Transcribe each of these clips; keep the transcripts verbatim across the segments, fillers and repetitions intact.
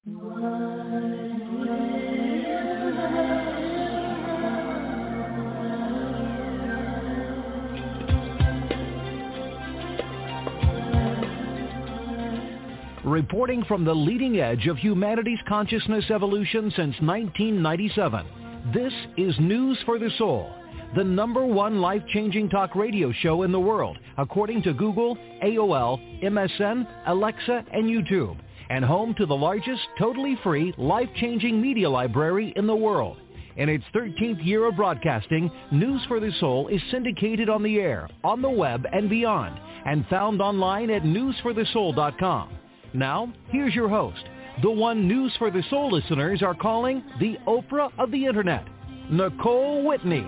Reporting from the leading edge of humanity's consciousness evolution since nineteen ninety-seven, this is News for the Soul, the number one life-changing talk radio show in the world, according to Google, A O L, M S N, Alexa, and YouTube, and home to the largest totally free life-changing media library in the world. In its thirteenth year of broadcasting, News for the Soul is syndicated on the air, on the web, and beyond, and found online at news for the soul dot com. Now, here's your host, the one News for the Soul listeners are calling the Oprah of the Internet, Nicole Whitney.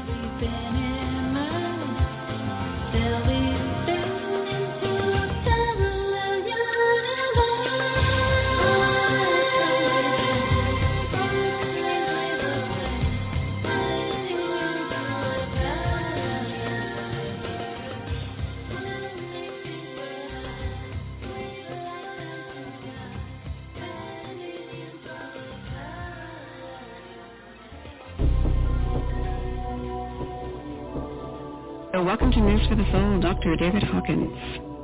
Welcome to News for the Soul, Doctor David Hawkins.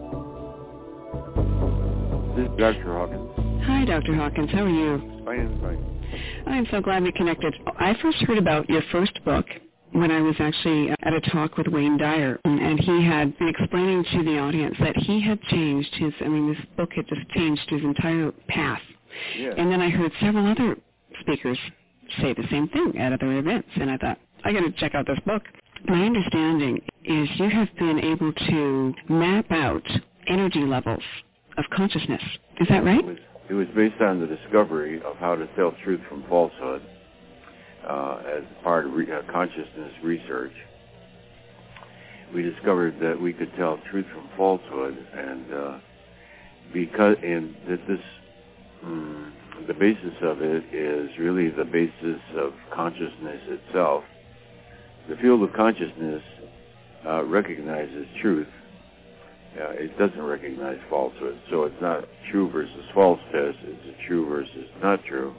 This is Doctor Hawkins. Hi, Doctor Hawkins. How are you? Fine, fine. I'm so glad we connected. I first heard about your first book when I was actually at a talk with Wayne Dyer, and he had been explaining to the audience that he had changed his, I mean, this book had just changed his entire path. Yeah. And then I heard several other speakers say the same thing at other events, and I thought, I got to check out this book. My understanding is you have been able to map out energy levels of consciousness. Is that right? It was, it was based on the discovery of how to tell truth from falsehood uh, as part of re- uh, consciousness research. We discovered that we could tell truth from falsehood, and uh, because and that this um, the basis of it is really the basis of consciousness itself. The field of consciousness uh, recognizes truth. Uh, it doesn't recognize falsehood. So it's not true versus false test. It's a true versus not true.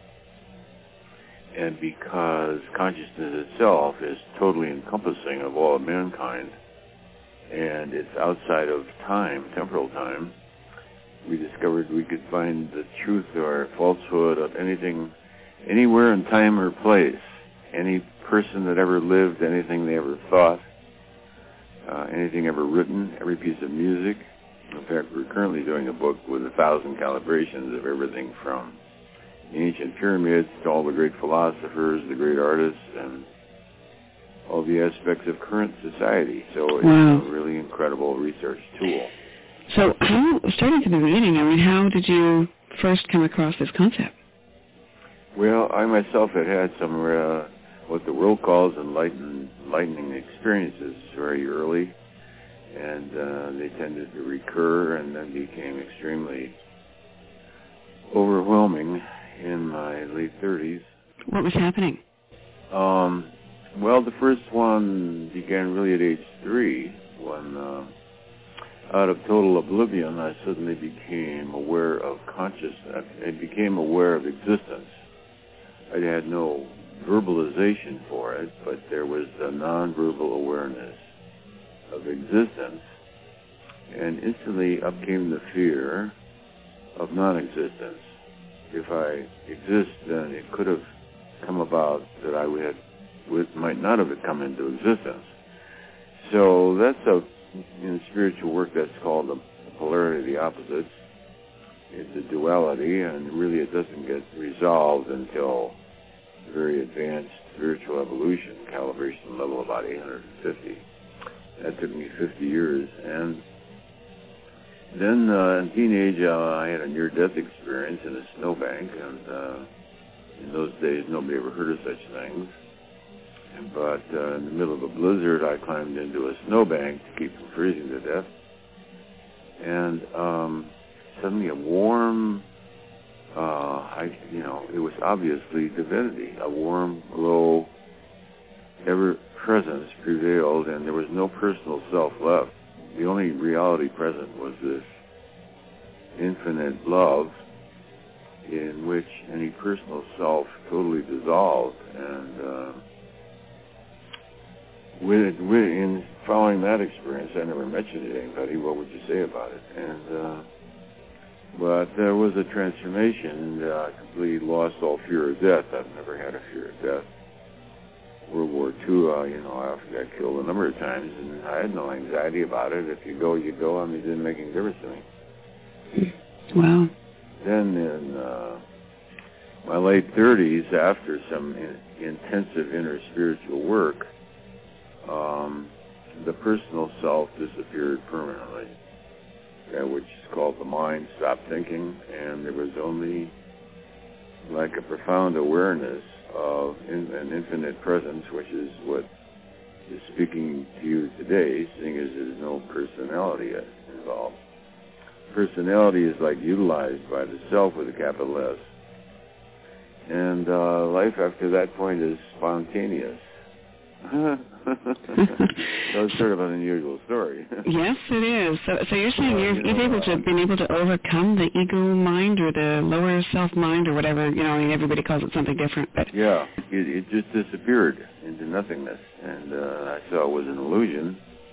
And because consciousness itself is totally encompassing of all of mankind, and it's outside of time, temporal time, we discovered we could find the truth or falsehood of anything, anywhere in time or place, any person that ever lived, anything they ever thought, uh, anything ever written, every piece of music. In fact, we're currently doing a book with a thousand calibrations of everything from the ancient pyramids to all the great philosophers, the great artists, and all the aspects of current society. So it's wow. a really incredible research tool. So how, starting from the beginning, I mean, how did you first come across this concept? Well, I myself had had some uh, what the world calls enlightened, enlightening experiences very early, and uh, they tended to recur and then became extremely overwhelming in my late thirties. What was happening? Um, well, the first one began really at age three when, uh, out of total oblivion, I suddenly became aware of consciousness. I became aware of existence. I had no verbalization for it, but there was a nonverbal awareness of existence, and instantly up came the fear of non-existence. If I exist, then it could have come about that I would, would might not have come into existence. So that's a in spiritual work that's called the polarity of the opposites. It's a duality, and really it doesn't get resolved until very advanced spiritual evolution, calibration level about eight hundred fifty. That took me fifty years. And then uh, in teenage, uh, I had a near-death experience in a snowbank, and uh, in those days nobody ever heard of such things. But uh, in the middle of a blizzard, I climbed into a snowbank to keep from freezing to death. And um, suddenly a warm Uh, I, you know, it was obviously divinity. A warm, glow, ever-presence prevailed, and there was no personal self left. The only reality present was this infinite love, in which any personal self totally dissolved. And uh, with, with, in following that experience, I never mentioned it to anybody. What would you say about it? And uh, but there was a transformation. Uh, I completely lost all fear of death. I've never had a fear of death. World War Two, uh, you know, I often got killed a number of times, and I had no anxiety about it. If you go, you go. I mean, it didn't make any difference to me. Wow. Then in uh, my late thirties, after some in, intensive inner spiritual work, um, the personal self disappeared permanently, uh, which is called the mind stopped thinking, and there was only like a profound awareness of in, an infinite presence, which is what is speaking to you today, seeing as there's no personality involved. Personality is like utilized by the self with a capital S. And uh, life after that point is spontaneous. So it's sort of an unusual story. Yes, it is. So, so you're saying well, you're, you know, you've able to uh, been able to overcome the ego mind or the lower self mind or whatever. You know, I mean, everybody calls it something different, but yeah, it, it just disappeared into nothingness, and uh, I saw it was an illusion.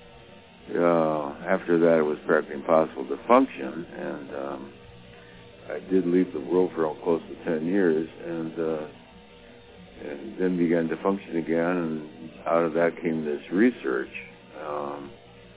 Uh, after that, it was practically impossible to function, and um, I did leave the world for close to ten years, and uh, and then began to function again, and out of that came this research. Um,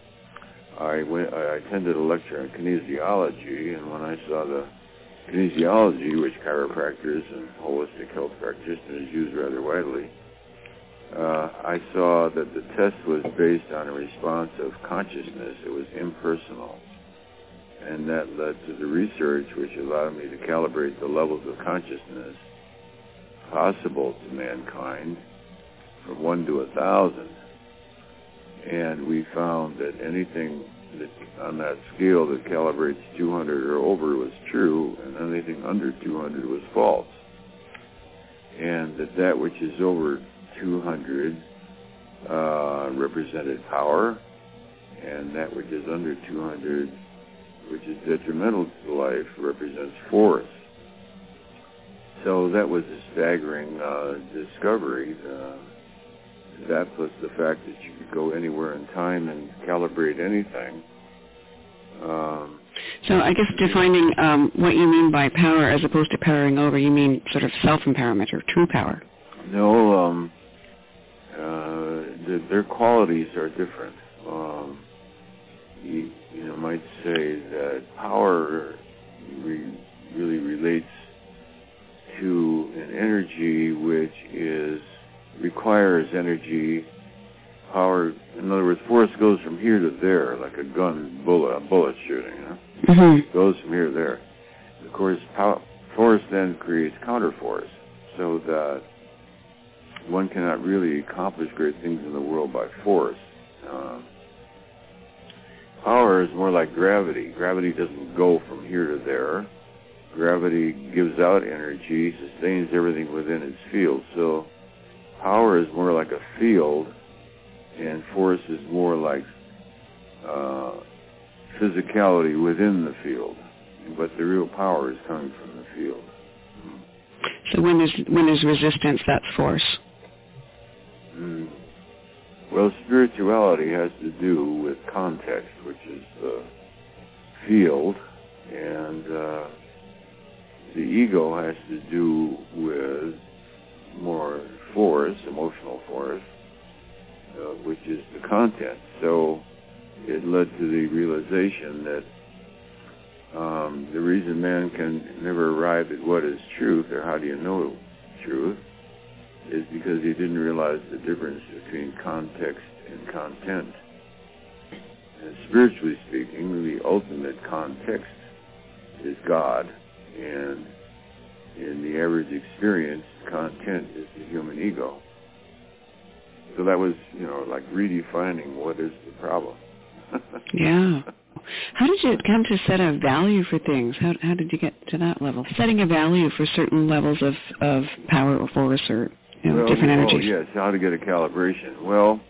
I went, I attended a lecture on kinesiology, and when I saw the kinesiology, which chiropractors and holistic health practitioners use rather widely, uh, I saw that the test was based on a response of consciousness. It was impersonal. And that led to the research, which allowed me to calibrate the levels of consciousness possible to mankind from one to a thousand. And we found that anything that on that scale that calibrates two hundred or over was true, and anything under two hundred was false. And that that which is over two hundred uh, represented power, and that which is under two hundred, which is detrimental to life, represents force. So that was a staggering uh, discovery. Uh, that plus the fact that you could go anywhere in time and calibrate anything. Um, so I guess defining um, what you mean by power as opposed to powering over, you mean sort of self-empowerment or true power? No, um, uh, the, their qualities are different. Um, you, you know, might say that power re- really relates to an energy which is requires energy, power. In other words, force goes from here to there, like a gun bullet, a bullet shooting. You know? Mm-hmm. Goes from here to there. Of course, power, force then creates counterforce, so that one cannot really accomplish great things in the world by force. Um, power is more like gravity. Gravity doesn't go from here to there. Gravity gives out energy, sustains everything within its field. So power is more like a field, and force is more like uh, physicality within the field. But the real power is coming from the field. So when there's, when there's resistance, that's force. Mm. Well, spirituality has to do with context, which is the field, and uh, the ego has to do with more force, emotional force, uh, which is the content. So it led to the realization that um, the reason man can never arrive at what is truth, or how do you know truth, is because he didn't realize the difference between context and content. And spiritually speaking, the ultimate context is God, and in the average experience, content is the human ego. So that was, you know, like redefining what is the problem. Yeah. How did you come to set a value for things? How how did you get to that level? Setting a value for certain levels of, of power or force or you know, well, different oh, energies. yes, how to get a calibration. Well,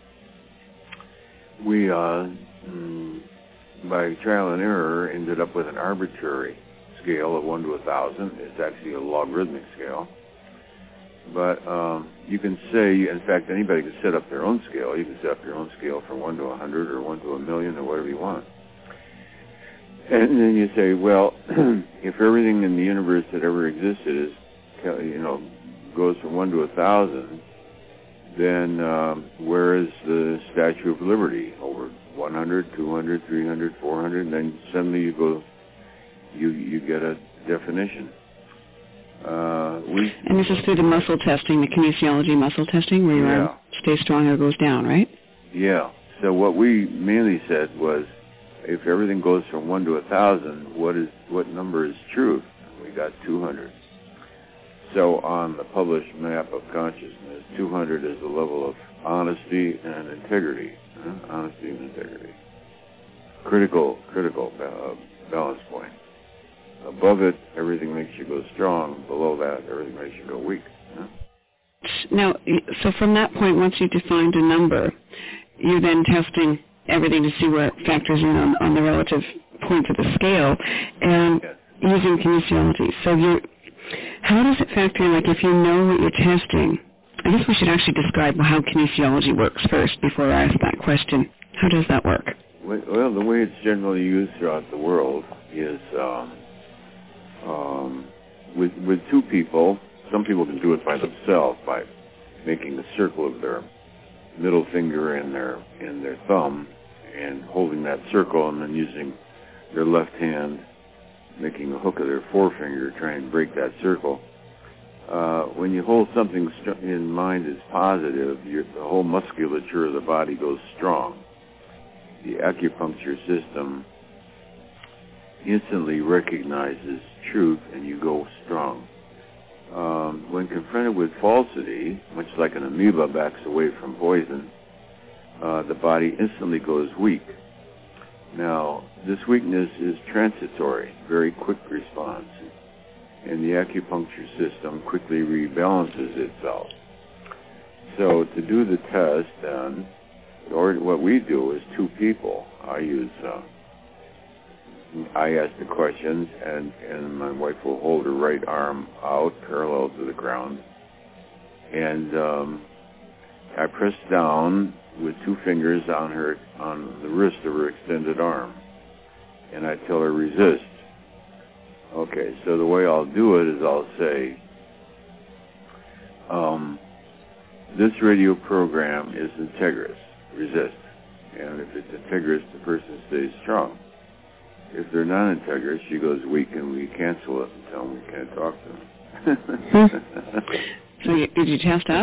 we, uh, mm, by trial and error, ended up with an arbitrary scale of one to a thousand. It's actually a logarithmic scale. But um, you can say, in fact, anybody can set up their own scale. You can set up your own scale from one to a hundred or one to a million or whatever you want. And then you say, well, if everything in the universe that ever existed is, you know, goes from one to a thousand, then um, where is the Statue of Liberty? Over one hundred, two hundred, three hundred, four hundred, and then suddenly you go, you you get a definition. Uh, we, and this is through the muscle testing, the kinesiology muscle testing, where your yeah. arm stays strong or goes down, right? Yeah. So what we mainly said was, if everything goes from one to a thousand, what is what number is truth? We got two hundred. So on the published map of consciousness, two hundred is the level of honesty and integrity. Huh? Honesty and integrity. Critical, critical uh, balance point. Above it, everything makes you go strong. Below that, everything makes you go weak. Huh? Now, so from that point, once you defined a number, you're then testing everything to see where it factors in on, on the relative points of the scale, and yes. using kinesiology. So you're, how does it factor in, like if you know what you're testing? I guess we should actually describe how kinesiology works first before I ask that question. How does that work? Well, the way it's generally used throughout the world is um, um, with with two people. Some people can do it by themselves by making a circle of their middle finger and their and their thumb and holding that circle, and then using their left hand, making a hook of their forefinger, trying to break that circle. Uh, when you hold something st- in mind as positive, your, the whole musculature of the body goes strong. The acupuncture system instantly recognizes truth, and you go strong. Um, when confronted with falsity, much like an amoeba backs away from poison, uh, the body instantly goes weak. Now, this weakness is transitory, very quick response, and the acupuncture system quickly rebalances itself. So to do the test, then, or what we do is two people. I use, uh, I ask the questions, and, and my wife will hold her right arm out parallel to the ground, and um, I press down with two fingers on her on the wrist of her extended arm, and I tell her resist. Okay, so the way I'll do it is I'll say, um, this radio program is integrous, resist. And if it's integrous, the person stays strong. If they're non-integrous, she goes weak, and we cancel it and tell them we can't talk to them. So you, did you test us?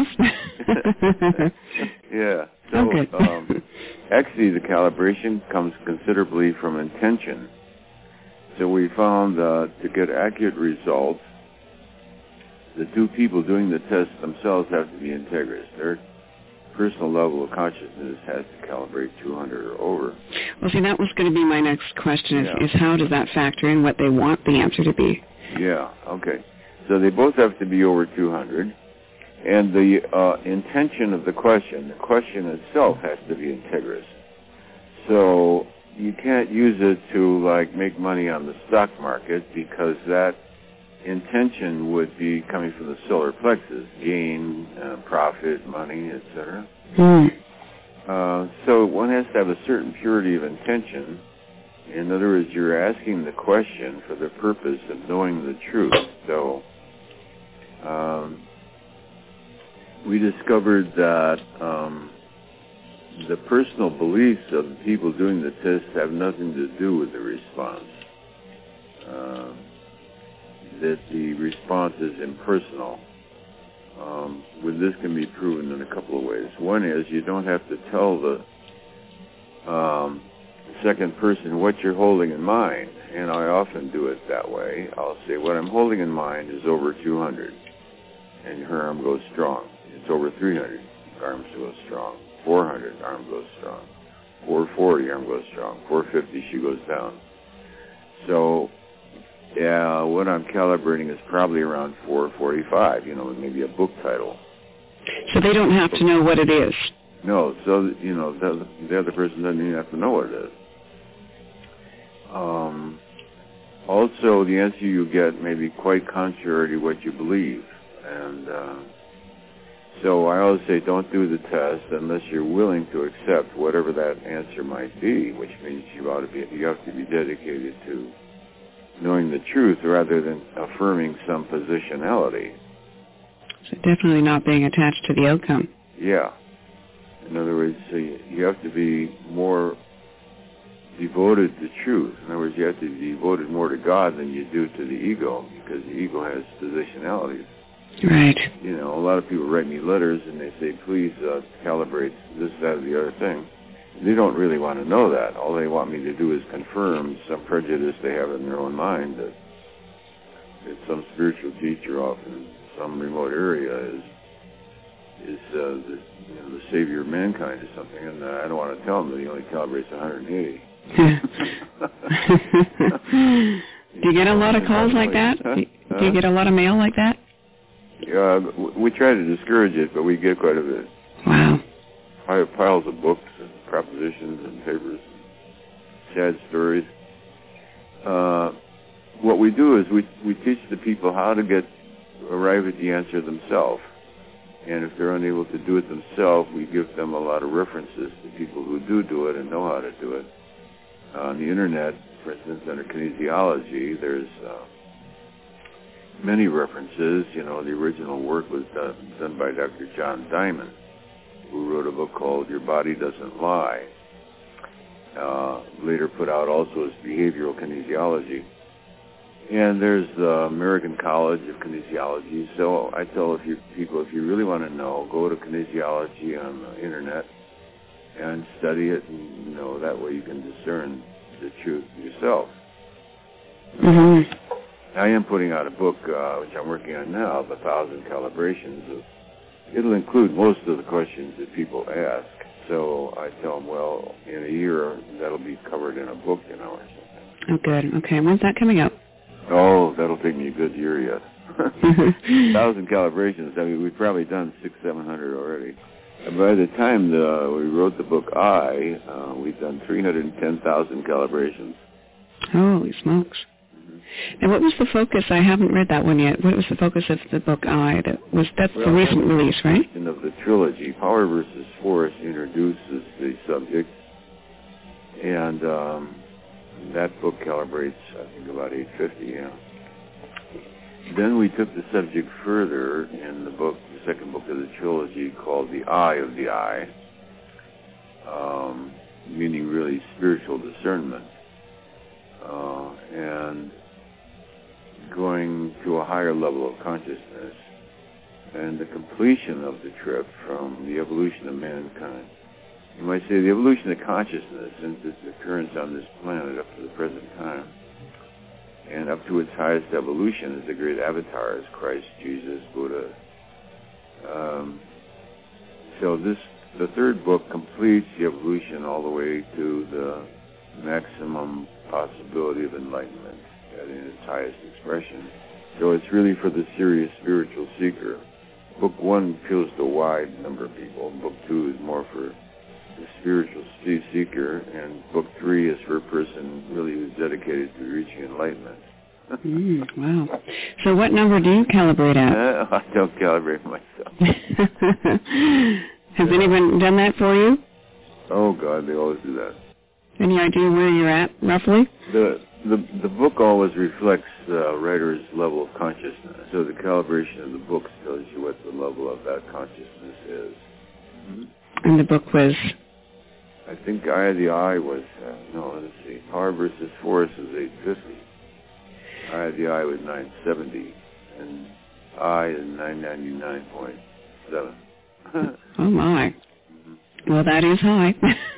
Yeah. So okay. um, actually, the calibration comes considerably from intention. So we found uh, to get accurate results, the two people doing the test themselves have to be integrous. Their personal level of consciousness has to calibrate two hundred or over. Well, see, that was going to be my next question, is, Yeah. is how does that factor in what they want the answer to be? Yeah, okay. So they both have to be over two hundred. And the uh, intention of the question, the question itself has to be integrous. So you can't use it to, like, make money on the stock market, because that intention would be coming from the solar plexus, gain, uh, profit, money, et cetera. Mm. Uh, so one has to have a certain purity of intention. In other words, you're asking the question for the purpose of knowing the truth. So um, we discovered that um, the personal beliefs of the people doing the test have nothing to do with the response. Uh, that the response is impersonal. Um, with this can be proven in a couple of ways. One is you don't have to tell the um, second person what you're holding in mind, and I often do it that way. I'll say, what I'm holding in mind is over two hundred, and her arm goes strong. It's over three hundred, arm goes strong. four hundred, arm goes strong. four forty, arm goes strong. four fifty, she goes down. So, yeah, what I'm calibrating is probably around four forty-five, you know, maybe a book title. So they don't have to know what it is. No, so, you know, the, the other person doesn't even have to know what it is. Um, also, the answer you get may be quite contrary to what you believe. And uh, so I always say don't do the test unless you're willing to accept whatever that answer might be, which means you ought to be, you have to be dedicated to knowing the truth rather than affirming some positionality. So definitely not being attached to the outcome. Yeah. In other words, so you, you have to be more devoted to truth. In other words, you have to be devoted more to God than you do to the ego, because the ego has positionalities. Right. You know, a lot of people write me letters and they say, please uh, calibrate this, that, or the other thing. They don't really want to know that. All they want me to do is confirm some prejudice they have in their own mind that, that some spiritual teacher off in some remote area is is uh, the, you know, the savior of mankind or something, and uh, I don't want to tell them that he only calibrates one hundred eighty. Do you get a lot of calls like that? Huh? Do you get a lot of mail like that? Uh, we try to discourage it, but we get quite a bit. Wow. I have piles of books and propositions and papers, sad stories. Uh, what we do is we we teach the people how to get arrive at the answer themselves. And if they're unable to do it themselves, we give them a lot of references to people who do do it and know how to do it. Uh, on the internet, for instance, under kinesiology, there's uh, many references. You know, the original work was done, done by Doctor John Diamond, who wrote a book called Your Body Doesn't Lie. Uh, later put out also as Behavioral Kinesiology. And there's the American College of Kinesiology. So I tell if you, people, if you really want to know, go to kinesiology on the internet and study it, and you know, that way you can discern the truth yourself. Mm-hmm. I am putting out a book, uh, which I'm working on now, of a thousand calibrations. Of, it'll include most of the questions that people ask. So I tell them, well, in a year, that'll be covered in a book, you know, or something. Oh, good. Okay. When's that coming out? Oh, that'll take me a good year yet. A thousand calibrations. I mean, we've probably done six, seven hundred already. And by the time the, we wrote the book I, uh, we've done three hundred ten thousand calibrations. Holy smokes. Mm-hmm. And what was the focus? I haven't read that one yet. What was the focus of the book I? That was That's well, the recent release, right? Of the trilogy. Power versus Force introduces the subject. And um, that book calibrates, I think, about eight fifty, yeah. Then we took the subject further in the book, the second book of the trilogy, called The Eye of the Eye, um, meaning really spiritual discernment, uh, and going to a higher level of consciousness, and the completion of the trip from the evolution of mankind. You might say the evolution of consciousness since its occurrence on this planet up to the present time, and up to its highest evolution as the great avatars, Christ, Jesus, Buddha. Um, so this, the third book completes the evolution all the way to the maximum possibility of enlightenment in its highest expression. So it's really for the serious spiritual seeker. Book one appeals to a wide number of people. Book two is more for the spiritual seeker, and book three is for a person really who's dedicated to reaching enlightenment. mm, wow. So what number do you calibrate at? Uh, I don't calibrate myself. Has anyone done that for you? Oh, God, they always do that. Any idea where you're at, roughly? The the, the book always reflects the writer's level of consciousness. So the calibration of the book tells you what the level of that consciousness is. Mm-hmm. And the book was? I think Eye of the Eye was, uh, no, let's see, Power versus Force was eight fifty. Eye of the Eye was nine seventy, and I is nine ninety-nine point seven. Oh, my. Mm-hmm. Well, that is high.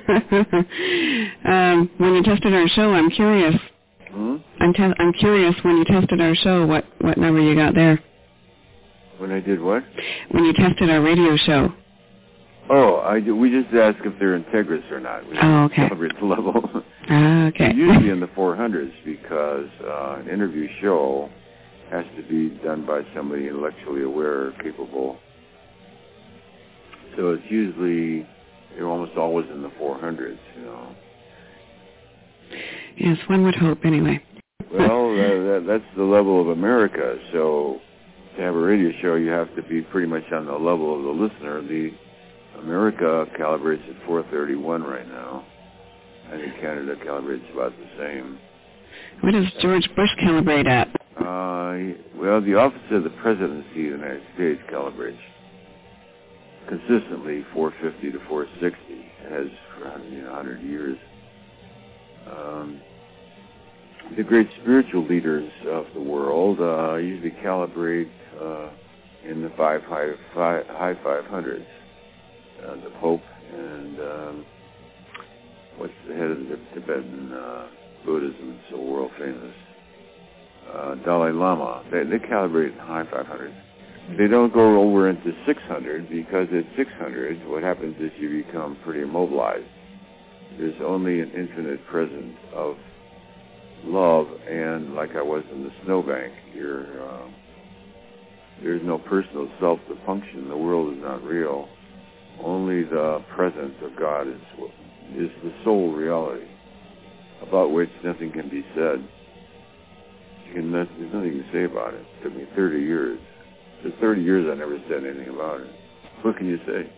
um, when you tested our show, I'm curious. Hmm? I'm, te- I'm curious, when you tested our show, what, what number you got there? When I did what? When you tested our radio show. Oh, I do, we just ask if they're integrous or not. We oh, okay. Calibrate the level. Ah, okay. Usually in the four hundreds, because uh, an interview show has to be done by somebody intellectually aware, capable. So it's usually, you're almost always in the four hundreds, you know. Yes, one would hope, anyway. Well, that, that, that's the level of America. So to have a radio show, you have to be pretty much on the level of the listener. The America calibrates at four thirty-one right now. I think Canada calibrates about the same. What does George Bush calibrate at? Uh, well, the Office of the Presidency of the United States calibrates consistently four fifty to four sixty. It has for you know, one hundred years. Um, the great spiritual leaders of the world uh, usually calibrate uh, in the five high, five, high five hundreds. Uh, the Pope and um, what's the head of the Tibetan uh, Buddhism, so world famous, uh, Dalai Lama. They, they calibrate in high five hundreds. They don't go over into six hundred because at six hundred, what happens is you become pretty immobilized. There's only an infinite presence of love, and like I was in the snowbank, you're, uh, there's no personal self to function. The world is not real. Only the presence of God is is the sole reality, about which nothing can be said. You can, there's nothing to say about it. It took me thirty years. For thirty years, I never said anything about it. What can you say?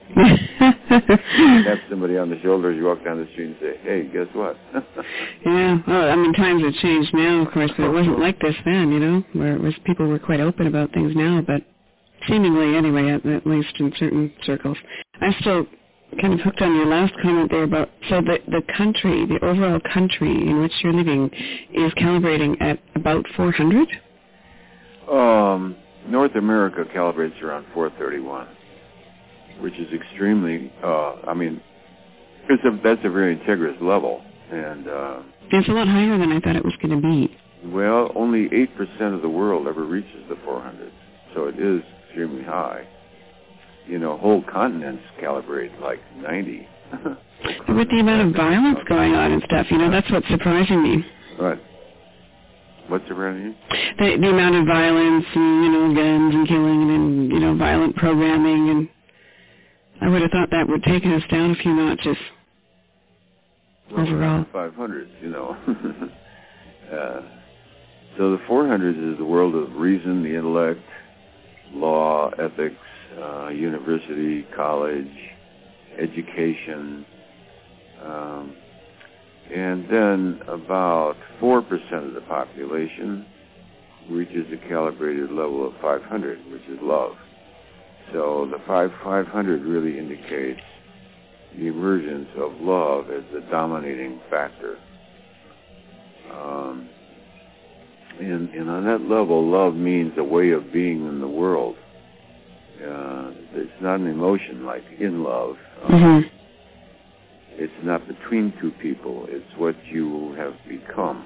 Tap somebody on the shoulder as you walk down the street and say, hey, guess what? Yeah, well, I mean, times have changed now, of course, but it wasn't like this then, you know, where it was, people were quite open about things now, but seemingly, anyway, at, at least in certain circles. I'm still kind of hooked on your last comment there about, so the, the country, the overall country in which you're living is calibrating at about four hundred? Um, North America calibrates around four thirty-one, which is extremely, uh, I mean, it's a, that's a very integrous level. And uh, it's a lot higher than I thought it was going to be. Well, only eight percent of the world ever reaches the four hundreds, so it is extremely high. You know, whole continents calibrate like ninety. With the amount of violence going on and stuff, you know, that's what's surprising me. What? What's surprising you? The, the amount of violence and, you know, guns and killing and, you know, violent programming, and I would have thought that would take us down a few notches well, overall. five hundreds, you know. uh, so the four hundreds is the world of reason, the intellect, law, ethics, uh, university, college, education, um, and then about four percent of the population reaches a calibrated level of five hundred, which is love. So the five, 500 really indicates the emergence of love as the dominating factor. Um, and, and on that level, love means a way of being in the world. Uh, it's not an emotion like in love. Um, mm-hmm. It's not between two people. It's what you have become.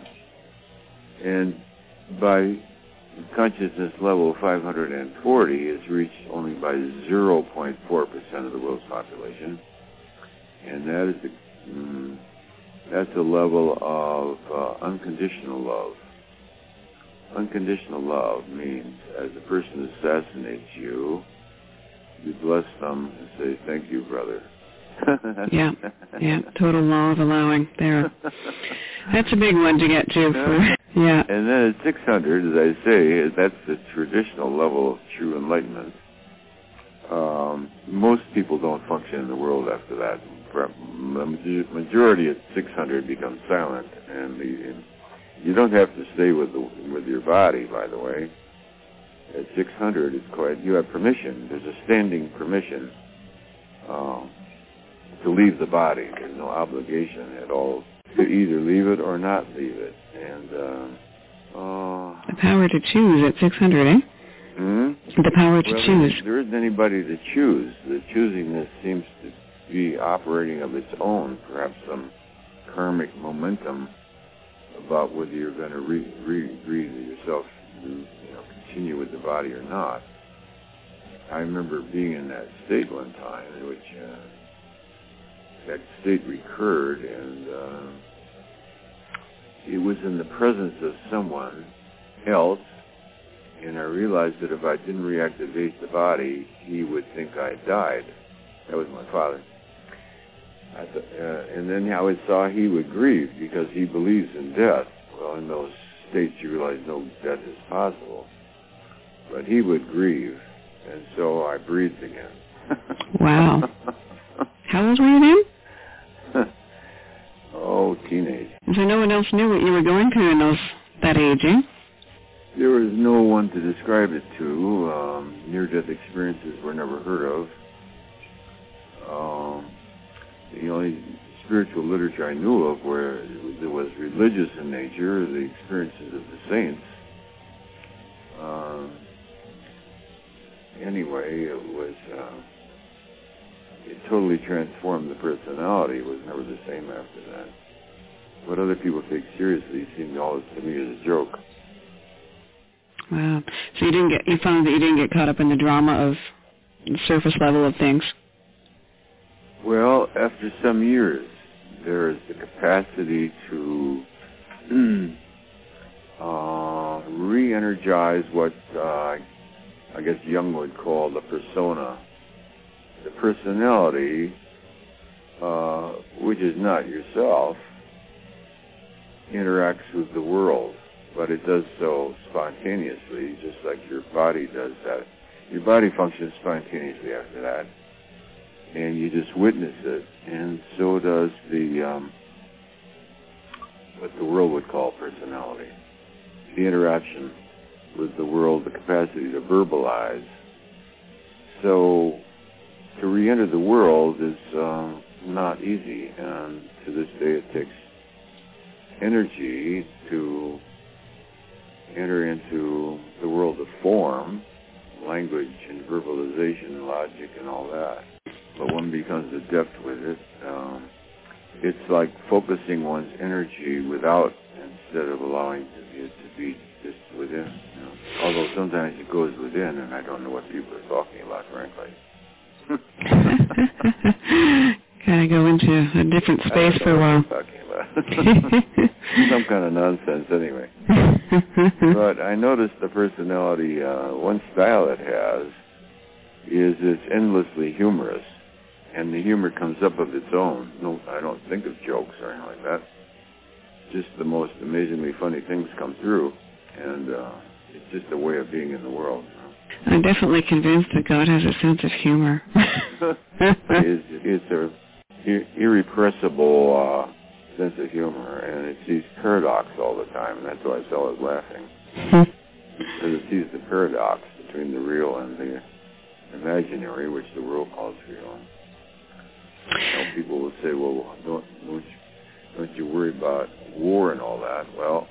And by consciousness level five hundred forty is reached only by zero point four percent of the world's population. And that is the, mm, that's a level of uh, unconditional love. Unconditional love means as a person assassinates you, you bless them and say, thank you, brother. yeah, yeah, total law of allowing there. That's a big one to get to. For, yeah. And then at six hundred, as I say, that's the traditional level of true enlightenment. Um, most people don't function in the world after that. The majority at six hundred becomes silent, and, the, and you don't have to stay with the, with your body, by the way. At six hundred, it's quite, you have permission. There's a standing permission um, to leave the body. There's no obligation at all to either leave it or not leave it. And uh, uh, the power to choose at six hundred, eh? Mm-hmm. The power to well, choose. There isn't anybody to choose. The choosingness seems to be operating of its own, perhaps some karmic momentum about whether you're going to re, re, re yourself to, you know, continue with the body or not. I remember being in that state one time in which uh, that state recurred, and uh, it was in the presence of someone else, and I realized that if I didn't reactivate the body, he would think I died. That was my father. I th- uh, and then how I saw he would grieve because he believes in death. Well, in those states, you realize no death is possible. But he would grieve, and so I breathed again. Wow. How old were you then? Oh, teenage. So no one else knew what you were going through in those that age, eh? There was no one to describe it to. Um, near-death experiences were never heard of. Um, the only spiritual literature I knew of where it was religious in nature, the experiences of the saints. Uh, anyway, it was, uh, it totally transformed the personality. It was never the same after that. What other people take seriously seemed always to me as a joke. Wow. So you didn't get, you found that you didn't get caught up in the drama of the surface level of things? Well, after some years, there is the capacity to uh, re-energize what uh, I guess Jung would call the persona. The personality, uh, which is not yourself, interacts with the world, but it does so spontaneously, just like your body does that. Your body functions spontaneously after that, and you just witness it, and so does the, um, what the world would call personality. The interaction with the world, the capacity to verbalize. So, to re-enter the world is uh, not easy, and to this day it takes energy to enter into the world of form, language and verbalization, logic and all that. But one becomes adept with it. Um, it's like focusing one's energy without, instead of allowing it to be just within. You know? Although sometimes it goes within, and I don't know what people are talking about, frankly. Kind of go into a different space for a while. Talking about. Some kind of nonsense, anyway. But I noticed the personality, uh, one style it has is it's endlessly humorous, and the humor comes up of its own. No, I don't think of jokes or anything like that. Just the most amazingly funny things come through, and uh, it's just a way of being in the world. You know? I'm definitely convinced that God has a sense of humor. it's, it's a ir- irrepressible uh, sense of humor, and it sees paradox all the time, and that's why it's always laughing. Because it sees the paradox between the real and the imaginary, which the world calls real. You know, people will say, well, don't, don't, you, don't you worry about war and all that? Well,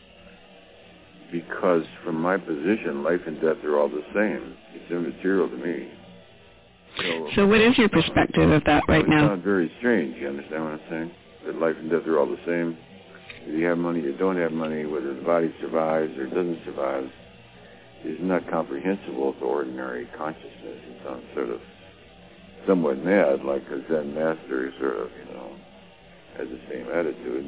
because from my position, life and death are all the same. It's immaterial to me. So, so what is your perspective of that right now? It sounds very strange. You understand what I'm saying? That life and death are all the same. If you have money or don't have money, whether the body survives or doesn't survive, is not comprehensible to ordinary consciousness. It sounds sort of somewhat mad, like a Zen master sort of, you know, has the same attitude.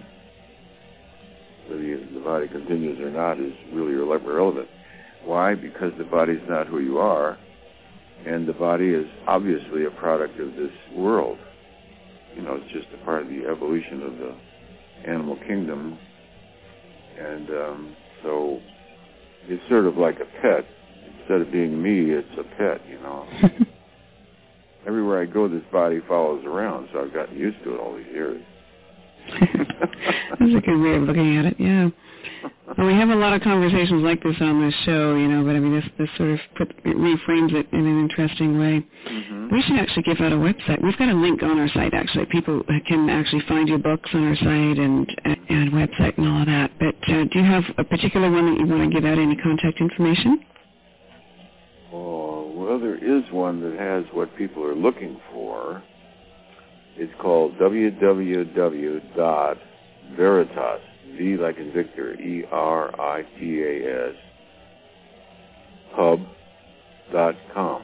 Whether the body continues or not is really irrelevant. Why? Because the body's not who you are, and the body is obviously a product of this world. You know, it's just a part of the evolution of the animal kingdom, and um, so it's sort of like a pet. Instead of being me, it's a pet, you know. Everywhere I go, this body follows around, so I've gotten used to it all these years. That's a good way of looking at it, yeah. Well, we have a lot of conversations like this on this show, you know, but I mean, this, this sort of put, it reframes it in an interesting way. Mm-hmm. We should actually give out a website. We've got a link on our site, actually. People can actually find your books on our site and, and website and all of that. But uh, do you have a particular one that you want to give out, any contact information? Oh, well, there is one that has what people are looking for. It's called w w w dot veritas, V like in Victor, E R I T A S, pub dot com.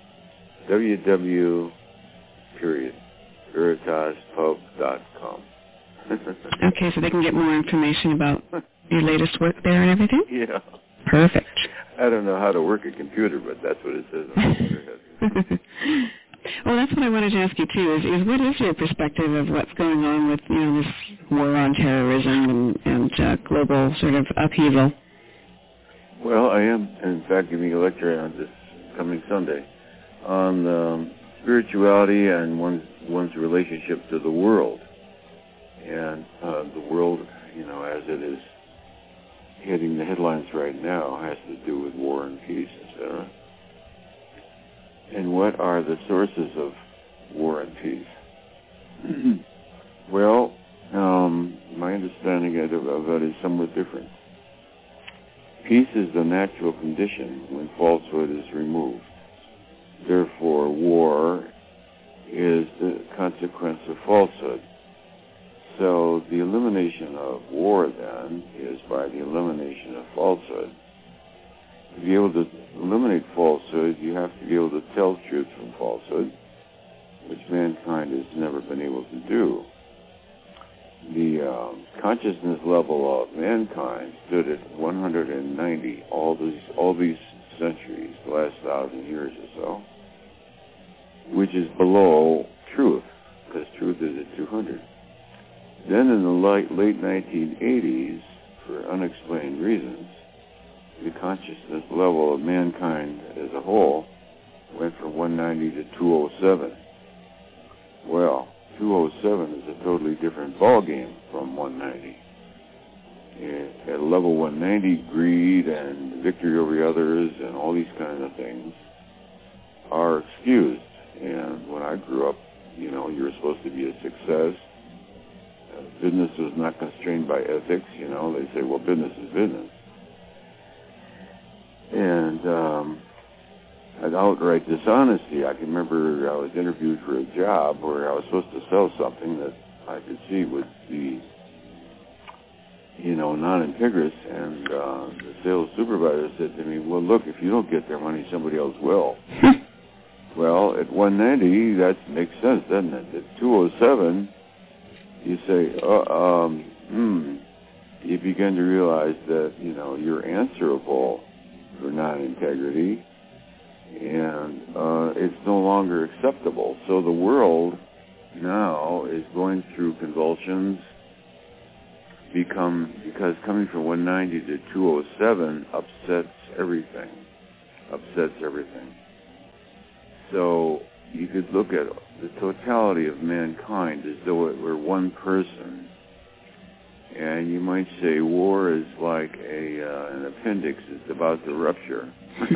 www, period, veritas pub dot com. Okay, so they can get more information about your latest work there and everything? Yeah. Perfect. I don't know how to work a computer, but that's what it says on the computer. Well, that's what I wanted to ask you, too, is, is what is your perspective of what's going on with, you know, this war on terrorism and, and uh, global sort of upheaval. Well, I am, in fact, giving a lecture on this coming Sunday on um, spirituality and one's, one's relationship to the world. And uh, the world, you know, as it is hitting the headlines right now, has to do with war and peace, et cetera. And what are the sources of war and peace? Well, um, my understanding of, of that is somewhat different. Peace is the natural condition when falsehood is removed. Therefore, war is the consequence of falsehood. So the elimination of war, then, is by the elimination of falsehood. To be able to eliminate falsehood, you have to be able to tell truth from falsehood, which mankind has never been able to do. The um, consciousness level of mankind stood at one hundred ninety all these all these centuries, the last thousand years or so, which is below truth, because truth is at two hundred. Then in the late, late nineteen eighties, for unexplained reasons, the consciousness level of mankind as a whole went from one ninety to two oh seven. Well, two oh seven is a totally different ballgame from one ninety. At level one ninety, greed and victory over others and all these kinds of things are excused. And when I grew up, you know, you were supposed to be a success. Uh, business was not constrained by ethics, you know. They say, well, business is business. And um, an outright dishonesty. I can remember I was interviewed for a job where I was supposed to sell something that I could see would be, you know, non-integrous, and uh, the sales supervisor said to me, well, look, if you don't get their money, somebody else will. Well, at one ninety, that makes sense, doesn't it? At two oh seven, you say, uh, um, hmm, you begin to realize that, you know, you're answerable for non-integrity, and uh, it's no longer acceptable. So the world now is going through convulsions, become because coming from one ninety to two oh seven upsets everything, upsets everything. So you could look at the totality of mankind as though it were one person, and you might say war is like a uh, an appendix that's about to rupture.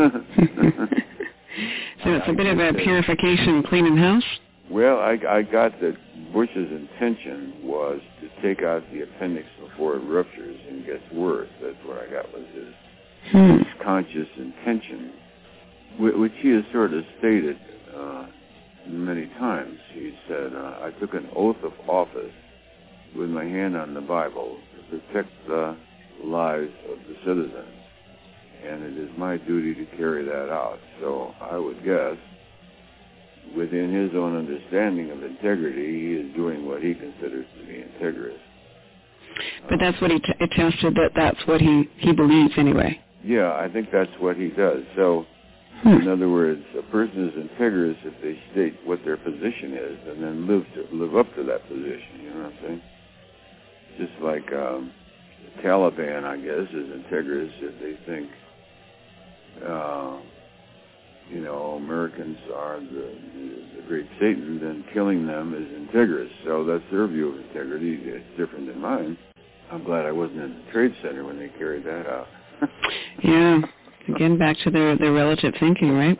So it's a bit of a purification, cleaning house? Well, I, I got that Bush's intention was to take out the appendix before it ruptures and gets worse. That's what I got was his, hmm. his conscious intention, which he has sort of stated uh, many times. He said, uh, I took an oath of office with my hand on the Bible to protect the lives of the citizens, and it is my duty to carry that out. So I would guess, within his own understanding of integrity, he is doing what he considers to be integrous. But that's what he t- attested that that's what he, he believes anyway. Yeah, I think that's what he does. So, hmm. in other words, a person is integrous if they state what their position is and then live to live up to that position. You know what I'm saying? Just like um, the Taliban, I guess, is integrous if they think, uh, you know, Americans are the, the, the great Satan, then killing them is integrous. So that's their view of integrity. It's different than mine. I'm glad I wasn't in the Trade Center when they carried that out. Yeah. Again, back to their, their relative thinking, right?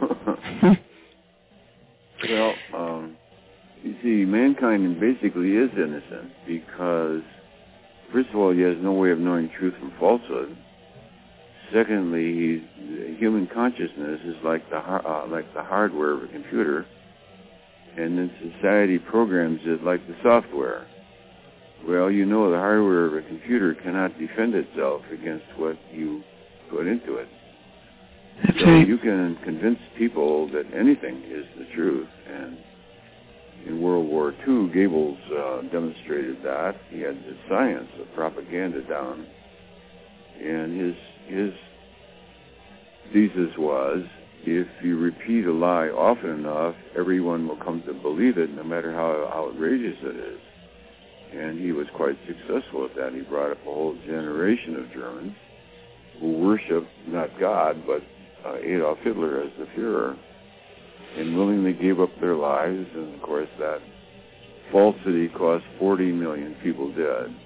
Well, um, you see, mankind basically is innocent because, first of all, he has no way of knowing truth from falsehood. Secondly, he's, human consciousness is like the uh, like the hardware of a computer, and then society programs it like the software. Well, you know the hardware of a computer cannot defend itself against what you put into it. That's so right. You can convince people that anything is the truth, and in World War Two, Goebbels uh, demonstrated that. He had the science of propaganda down, and his his thesis was, if you repeat a lie often enough, everyone will come to believe it, no matter how outrageous it is. And he was quite successful at that. He brought up a whole generation of Germans who worshiped not God, but uh, Adolf Hitler as the Führer, and willingly gave up their lives. And, of course, that falsity cost forty million people dead.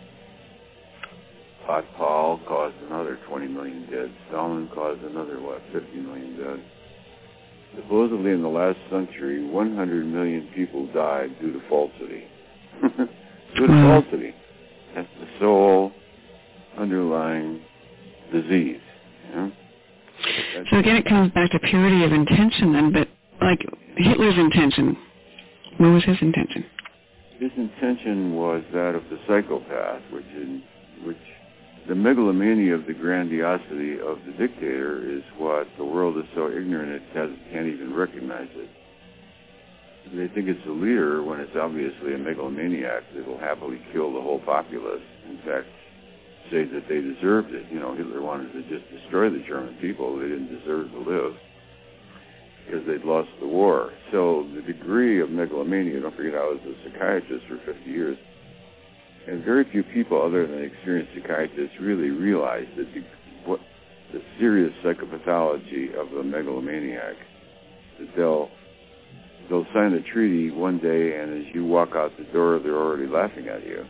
Pat Paul caused another twenty million dead. Stalin caused another, what, fifty million dead. Supposedly in the last century, one hundred million people died due to falsity. Due to falsity. That's the sole underlying disease. You know? So again, it comes back to purity of intention then, but like Hitler's intention, what was his intention? His intention was that of the psychopath, which in, which the megalomania of the grandiosity of the dictator is what the world is so ignorant it has, can't even recognize it. They think it's a leader when it's obviously a megalomaniac that will happily kill the whole populace. In fact, say that they deserved it. You know, Hitler wanted to just destroy the German people. They didn't deserve to live because they'd lost the war. So the degree of megalomania, don't forget I was a psychiatrist for fifty years, and very few people other than experienced psychiatrists really realize that the, what the serious psychopathology of a megalomaniac, that they'll They'll sign a treaty one day, and as you walk out the door, they're already laughing at you.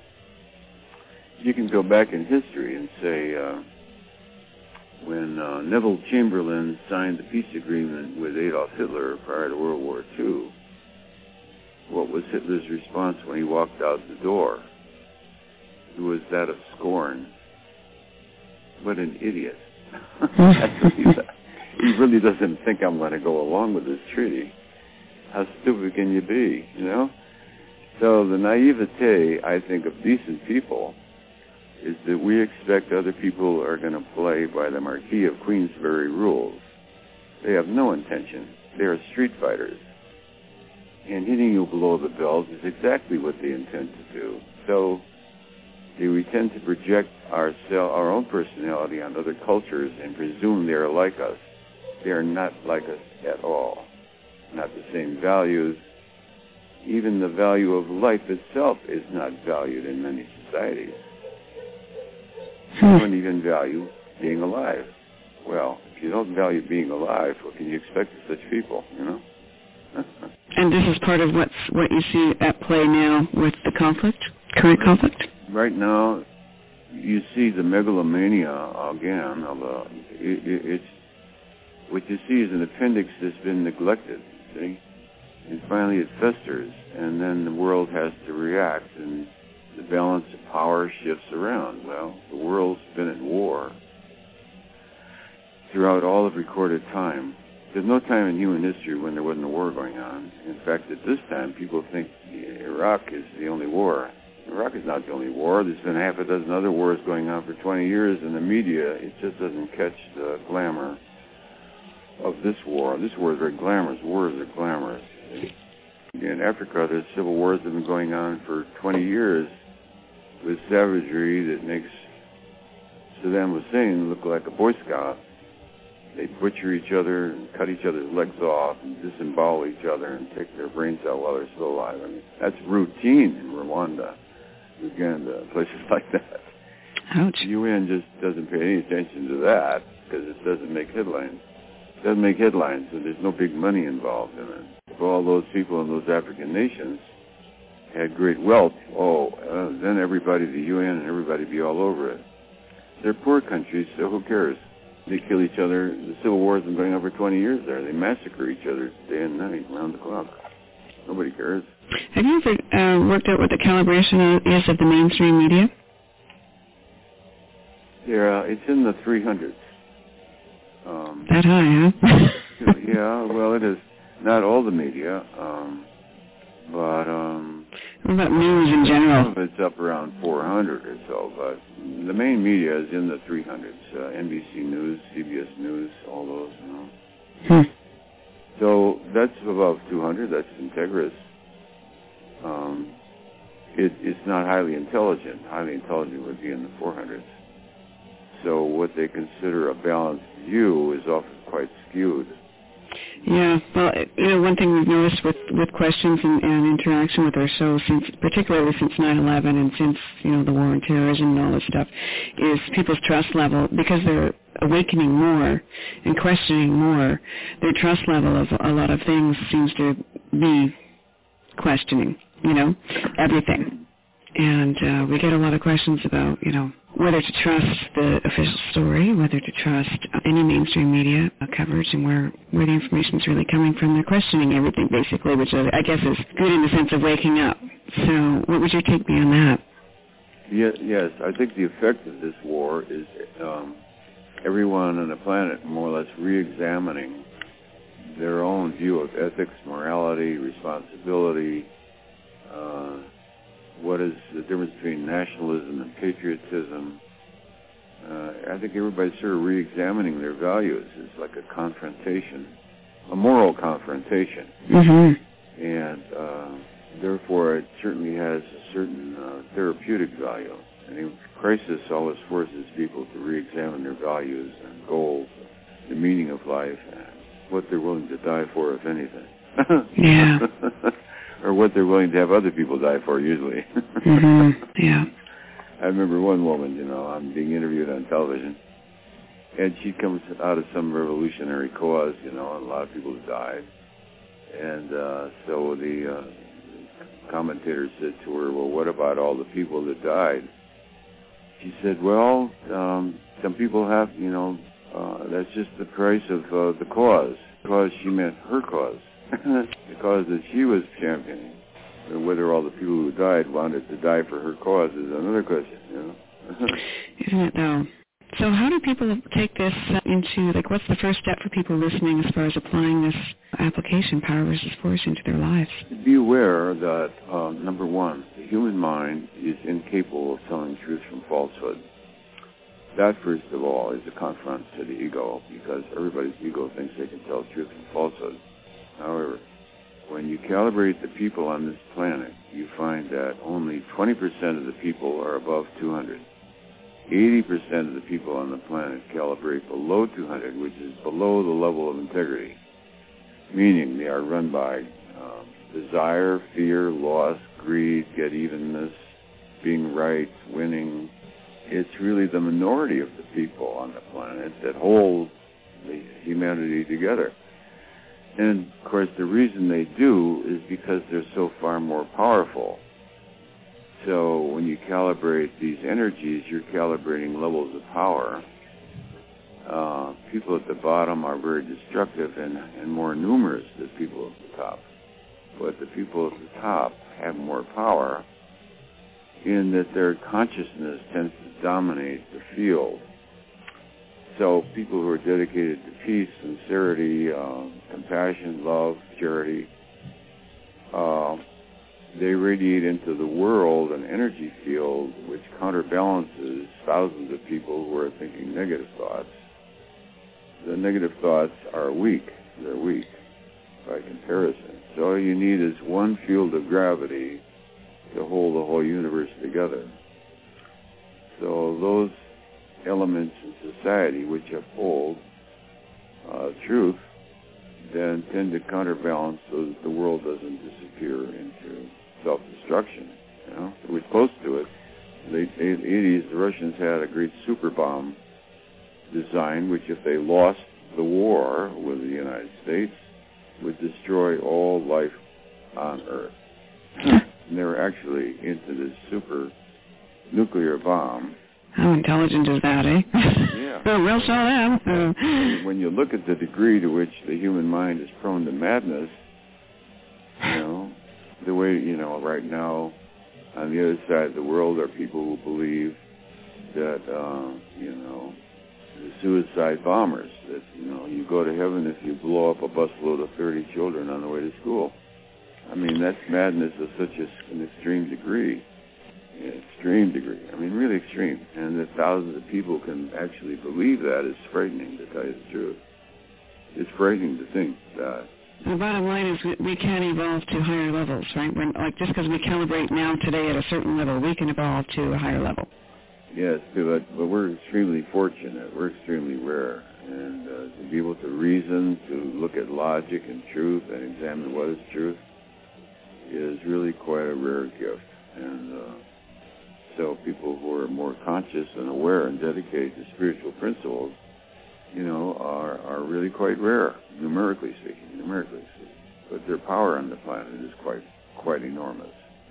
You can go back in history and say, uh, when uh, Neville Chamberlain signed the peace agreement with Adolf Hitler prior to World War Two, what was Hitler's response when he walked out the door? It was that of scorn. What an idiot. That's what he said. He really doesn't think I'm going to go along with this treaty. How stupid can you be, you know? So the naivete, I think, of decent people is that we expect other people are going to play by the Marquis of Queensberry rules. They have no intention. They are street fighters. And hitting you below the belt is exactly what they intend to do. So we tend to project our, our own personality on other cultures and presume they are like us. They are not like us at all. Not the same values. Even the value of life itself is not valued in many societies. You don't even value being alive. Well, if you don't value being alive, what can you expect of such people, you know? And this is part of what's what you see at play now with the conflict, current conflict? Right now, you see the megalomania again. Of a, it, it, it's what you see is an appendix that's been neglected. See? And finally it festers, and then the world has to react, and the balance of power shifts around. Well, the world's been at war throughout all of recorded time. There's no time in human history when there wasn't a war going on. In fact, at this time, people think Iraq is the only war. Iraq is not the only war. There's been half a dozen other wars going on for twenty years, and the media, it just doesn't catch the glamour of this war. This war is very glamorous. Wars are glamorous. In Africa, there's civil wars that have been going on for twenty years with savagery that makes Saddam Hussein look like a Boy Scout. They butcher each other and cut each other's legs off and disembowel each other and take their brains out while they're still alive. I mean, that's routine in Rwanda, Uganda, places like that. Ouch. The U N just doesn't pay any attention to that because it doesn't make headlines. It doesn't make headlines, and there's no big money involved in it. If all those people in those African nations had great wealth, oh, uh, then everybody, the U N and everybody would be all over it. They're poor countries, so who cares? They kill each other. The civil war has been going on for twenty years there. They massacre each other day and night, around the clock. Nobody cares. Have you ever uh, worked out what the calibration is of the mainstream media? Yeah, it's in the three hundreds. Um, that high, huh? Yeah, well, it is. Not all the media, um, but... Um, what about news in general? It's up around four hundred or so, but the main media is in the three hundreds. Uh, N B C News, C B S News, all those, you know. Hmm. So that's above two hundred. That's Integris. Um, it, it's not highly intelligent. Highly intelligent would be in the four hundreds. So what they consider a balanced view is often quite skewed. Yeah, well, you know, one thing we've noticed with, with questions and, and interaction with our show, since particularly since nine eleven and since, you know, the war on terrorism and all this stuff, is people's trust level, because they're awakening more and questioning more, their trust level of a lot of things seems to be questioning, you know, everything. And uh, we get a lot of questions about, you know, whether to trust the official story, whether to trust any mainstream media coverage, and where, where the information is really coming from. They're questioning everything, basically, which I guess is good in the sense of waking up. So what would your take be on that? Yes, yes. I think the effect of this war is um, everyone on the planet more or less re-examining their own view of ethics, morality, responsibility, uh, what is the difference between nationalism and patriotism. Uh, I think everybody's sort of re-examining their values. It's like a confrontation, a moral confrontation. Mm-hmm. And uh, therefore it certainly has a certain uh, therapeutic value. And in crisis always forces people to re-examine their values and goals, the meaning of life, and what they're willing to die for, if anything. Yeah. Or what they're willing to have other people die for, usually. Mm-hmm. Yeah. I remember one woman, you know, I'm being interviewed on television, and she comes out of some revolutionary cause, you know, and a lot of people have died. And uh, so the uh, commentator said to her, well, what about all the people that died? She said, well, um, some people have, you know, uh, that's just the price of uh, the cause. Because she meant her cause. The cause that she was championing. And whether all the people who died wanted to die for her cause is another question, you know. Isn't it, though? So how do people take this into, like, what's the first step for people listening as far as applying this application, Power versus Force, into their lives? Be aware that, um, number one, the human mind is incapable of telling truth from falsehood. That, first of all, is a confront to the ego, because everybody's ego thinks they can tell truth from falsehood. However, when you calibrate the people on this planet, you find that only twenty percent of the people are above two hundred. eighty percent of the people on the planet calibrate below two hundred, which is below the level of integrity, meaning they are run by um, desire, fear, loss, greed, get-evenness, being right, winning. It's really the minority of the people on the planet that hold the humanity together. And, of course, the reason they do is because they're so far more powerful. So when you calibrate these energies, you're calibrating levels of power. Uh, people at the bottom are very destructive and, and more numerous than people at the top. But the people at the top have more power in that their consciousness tends to dominate the field. So people who are dedicated to peace, sincerity, uh, compassion, love, charity, uh, they radiate into the world an energy field which counterbalances thousands of people who are thinking negative thoughts. The negative thoughts are weak. They're weak by comparison. So all you need is one field of gravity to hold the whole universe together. So those elements in society which uphold uh, truth then tend to counterbalance so that the world doesn't disappear into self-destruction. You know, we're close to it. In the late eighties, the Russians had a great super bomb design, which, if they lost the war with the United States, would destroy all life on Earth. And they were actually into this super nuclear bomb. How intelligent is that, eh? Yeah. Oh, we'll show them. Uh, when you look at the degree to which the human mind is prone to madness, you know, the way, you know, right now, on the other side of the world are people who believe that, uh, you know, the suicide bombers, that, you know, you go to heaven if you blow up a busload of thirty children on the way to school. I mean, that's madness of such a, an extreme degree. Extreme degree. I mean, really extreme. And that thousands of people can actually believe that is frightening, to tell you the truth. It's frightening to think that. The bottom line is we, we can evolve to higher levels, right? When, like, just because we calibrate now today at a certain level, we can evolve to a higher level. Yes, but, but we're extremely fortunate. We're extremely rare. And uh, to be able to reason, to look at logic and truth and examine what is truth is really quite a rare gift. And uh, so people who are more conscious and aware and dedicated to spiritual principles, you know, are, are really quite rare, numerically speaking, numerically speaking. But their power on the planet is quite quite enormous.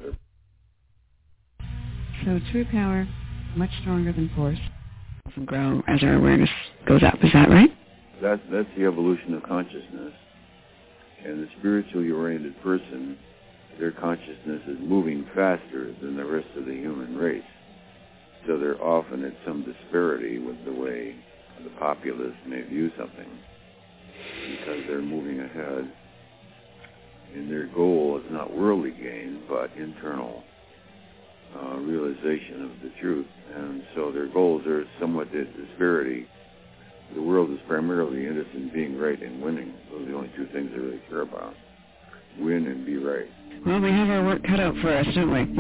So true power, much stronger than force, and grow as our awareness goes up. Is that right? That's, that's the evolution of consciousness. And the spiritually oriented person, their consciousness is moving faster than the rest of the human race. So they're often at some disparity with the way the populace may view something, because they're moving ahead. And their goal is not worldly gain, but internal uh, realization of the truth. And so their goals are somewhat at disparity. The world is primarily interested in being right and winning. Those are the only two things they really care about. Win and be right. Well, we have our work cut out for us, don't we?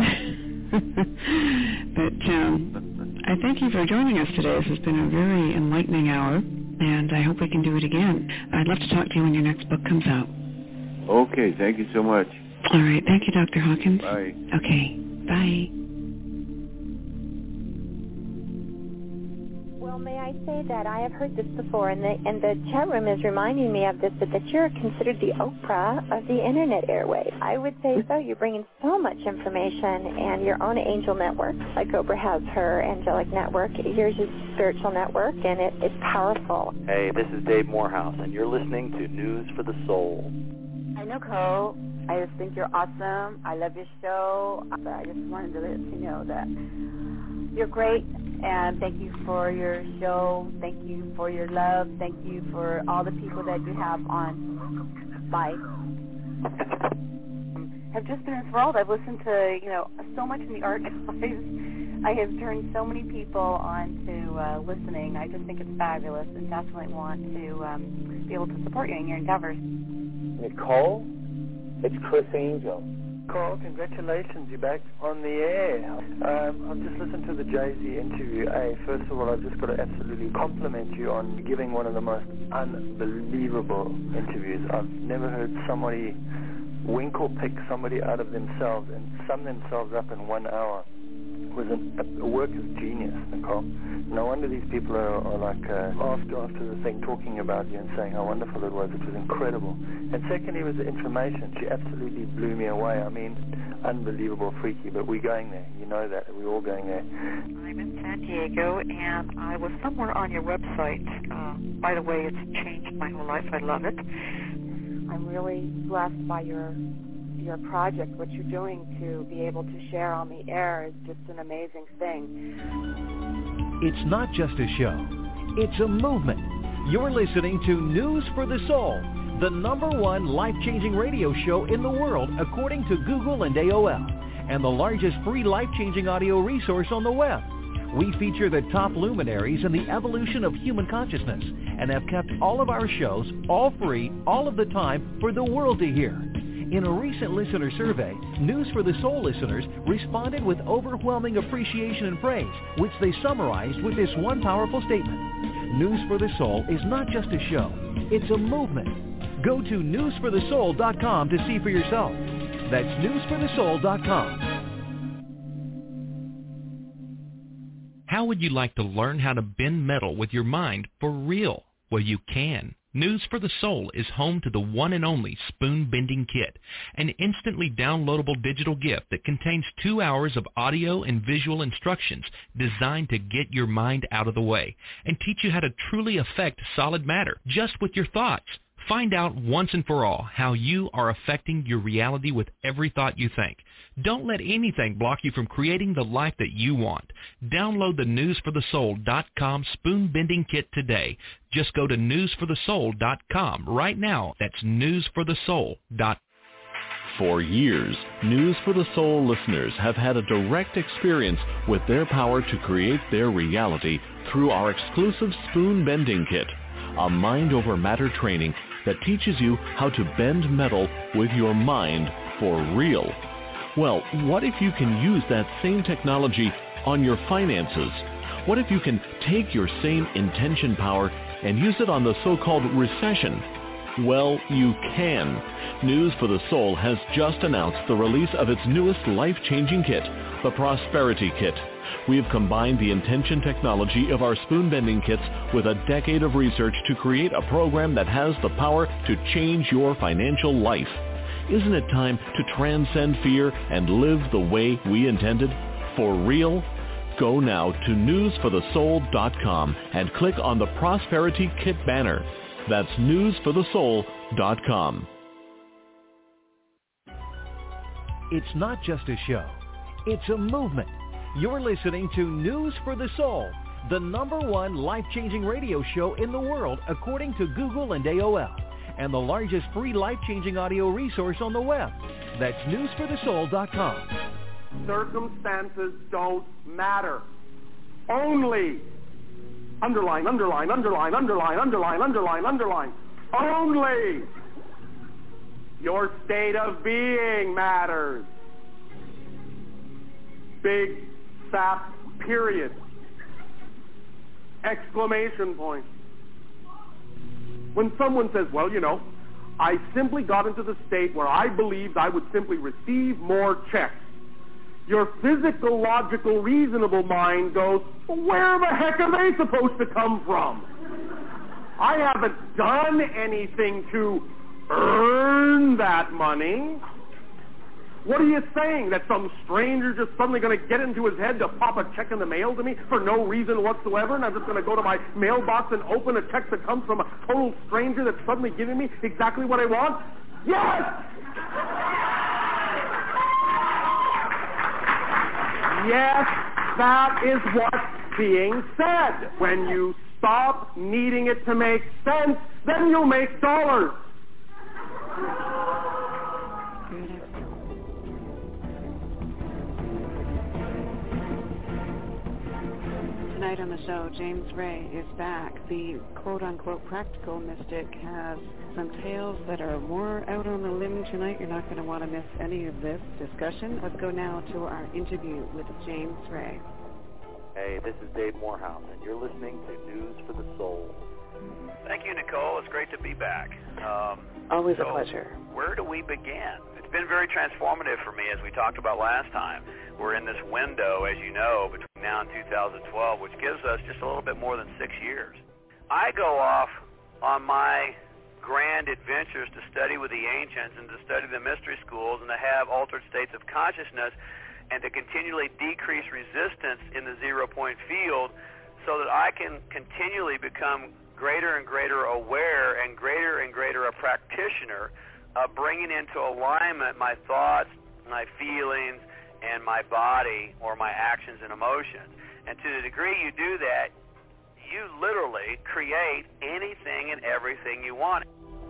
But um, I thank you for joining us today. This has been a very enlightening hour, and I hope we can do it again. I'd love to talk to you when your next book comes out. Okay, thank you so much. All right, thank you, Doctor Hawkins. Bye. Okay, bye. Well, may I say that I have heard this before, and the, and the chat room is reminding me of this, but that you're considered the Oprah of the Internet airwaves. I would say so. You're bringing so much information, and your own angel network, like Oprah has her angelic network. Yours is spiritual network, and it, it's powerful. Hey, this is Dave Morehouse, and you're listening to News for the Soul. Hi, Nicole. I just think you're awesome. I love your show. I just wanted to let you know that you're great, and thank you for your show. Thank you for your love. Thank you for all the people that you have on live. I've just been enthralled. I've listened to, you know, so much in the archives. I have turned so many people on to uh, listening. I just think it's fabulous, and definitely want to um, be able to support you in your endeavors. Nicole, it's Chris Angel. Nicole, congratulations, you're back on the air. Um, I've just listened to the Jay-Z interview. Hey, first of all, I've just got to absolutely compliment you on giving one of the most unbelievable interviews. I've never heard somebody wink or pick somebody out of themselves and sum themselves up in one hour. It was an, a work of genius, Nicole. No wonder these people are, are like uh, after after the thing talking about you and saying how wonderful it was. It was incredible. And secondly was the information. She absolutely blew me away. I mean, unbelievable, freaky. But we're going there. You know that. We're all going there. I'm in San Diego, and I was somewhere on your website. Uh, by the way, it's changed my whole life. I love it. I'm really blessed by your your project. What you're doing to be able to share on the air is just an amazing thing. It's not just a show. It's a movement. You're listening to News for the Soul, the number one life-changing radio show in the world according to Google and A O L, and the largest free life-changing audio resource on the web. We feature the top luminaries in the evolution of human consciousness and have kept all of our shows all free, all of the time, for the world to hear. In a recent listener survey, News for the Soul listeners responded with overwhelming appreciation and praise, which they summarized with this one powerful statement. News for the Soul is not just a show, it's a movement. Go to news for the soul dot com to see for yourself. That's news for the soul dot com. How would you like to learn how to bend metal with your mind for real? Well, you can. News for the Soul is home to the one and only Spoon Bending Kit, an instantly downloadable digital gift that contains two hours of audio and visual instructions designed to get your mind out of the way and teach you how to truly affect solid matter just with your thoughts. Find out once and for all how you are affecting your reality with every thought you think. Don't let anything block you from creating the life that you want. Download the news for the soul dot com Spoon Bending Kit today. Just go to news for the soul dot com right now. That's news for the soul dot com. For years, News for the Soul listeners have had a direct experience with their power to create their reality through our exclusive Spoon Bending Kit, a mind-over-matter training that teaches you how to bend metal with your mind for real. Well, what if you can use that same technology on your finances? What if you can take your same intention power and use it on the so-called recession? Well, you can. News for the Soul has just announced the release of its newest life-changing kit, the Prosperity Kit. We have combined the intention technology of our spoon bending kits with a decade of research to create a program that has the power to change your financial life. Isn't it time to transcend fear and live the way we intended? For real? Go now to news for the soul dot com and click on the Prosperity Kit banner. That's news for the soul dot com. It's not just a show. It's a movement. You're listening to News for the Soul, the number one life-changing radio show in the world according to Google and A O L, and the largest free life-changing audio resource on the web. That's news for the soul dot com. Circumstances don't matter. Only, underline, underline, underline, underline, underline, underline, underline, only your state of being matters. Big sap period. Exclamation point. When someone says, well, you know, I simply got into the state where I believed I would simply receive more checks, your physical, logical, reasonable mind goes, well, where the heck are they supposed to come from? I haven't done anything to earn that money. What are you saying? That some stranger just suddenly going to get into his head to pop a check in the mail to me for no reason whatsoever, and I'm just going to go to my mailbox and open a check that comes from a total stranger that's suddenly giving me exactly what I want? Yes! Yes, that is what's being said. When you stop needing it to make sense, then you'll make dollars. Tonight on the show, James Ray is back. The quote-unquote practical mystic has some tales that are more out on the limb tonight. You're not going to want to miss any of this discussion. Let's go now to our interview with James Ray. Hey, this is Dave Morehouse, and you're listening to News for the Soul. Thank you, Nicole. It's great to be back. Um, Always so a pleasure. Where do we begin? It's been very transformative for me, as we talked about last time. We're in this window, as you know, between now and two thousand twelve, which gives us just a little bit more than six years. I go off on my grand adventures to study with the ancients and to study the mystery schools and to have altered states of consciousness and to continually decrease resistance in the zero-point field so that I can continually become greater and greater aware and greater and greater a practitioner of bringing into alignment my thoughts, my feelings, and my body or my actions and emotions. And to the degree you do that, you literally create anything and everything you want.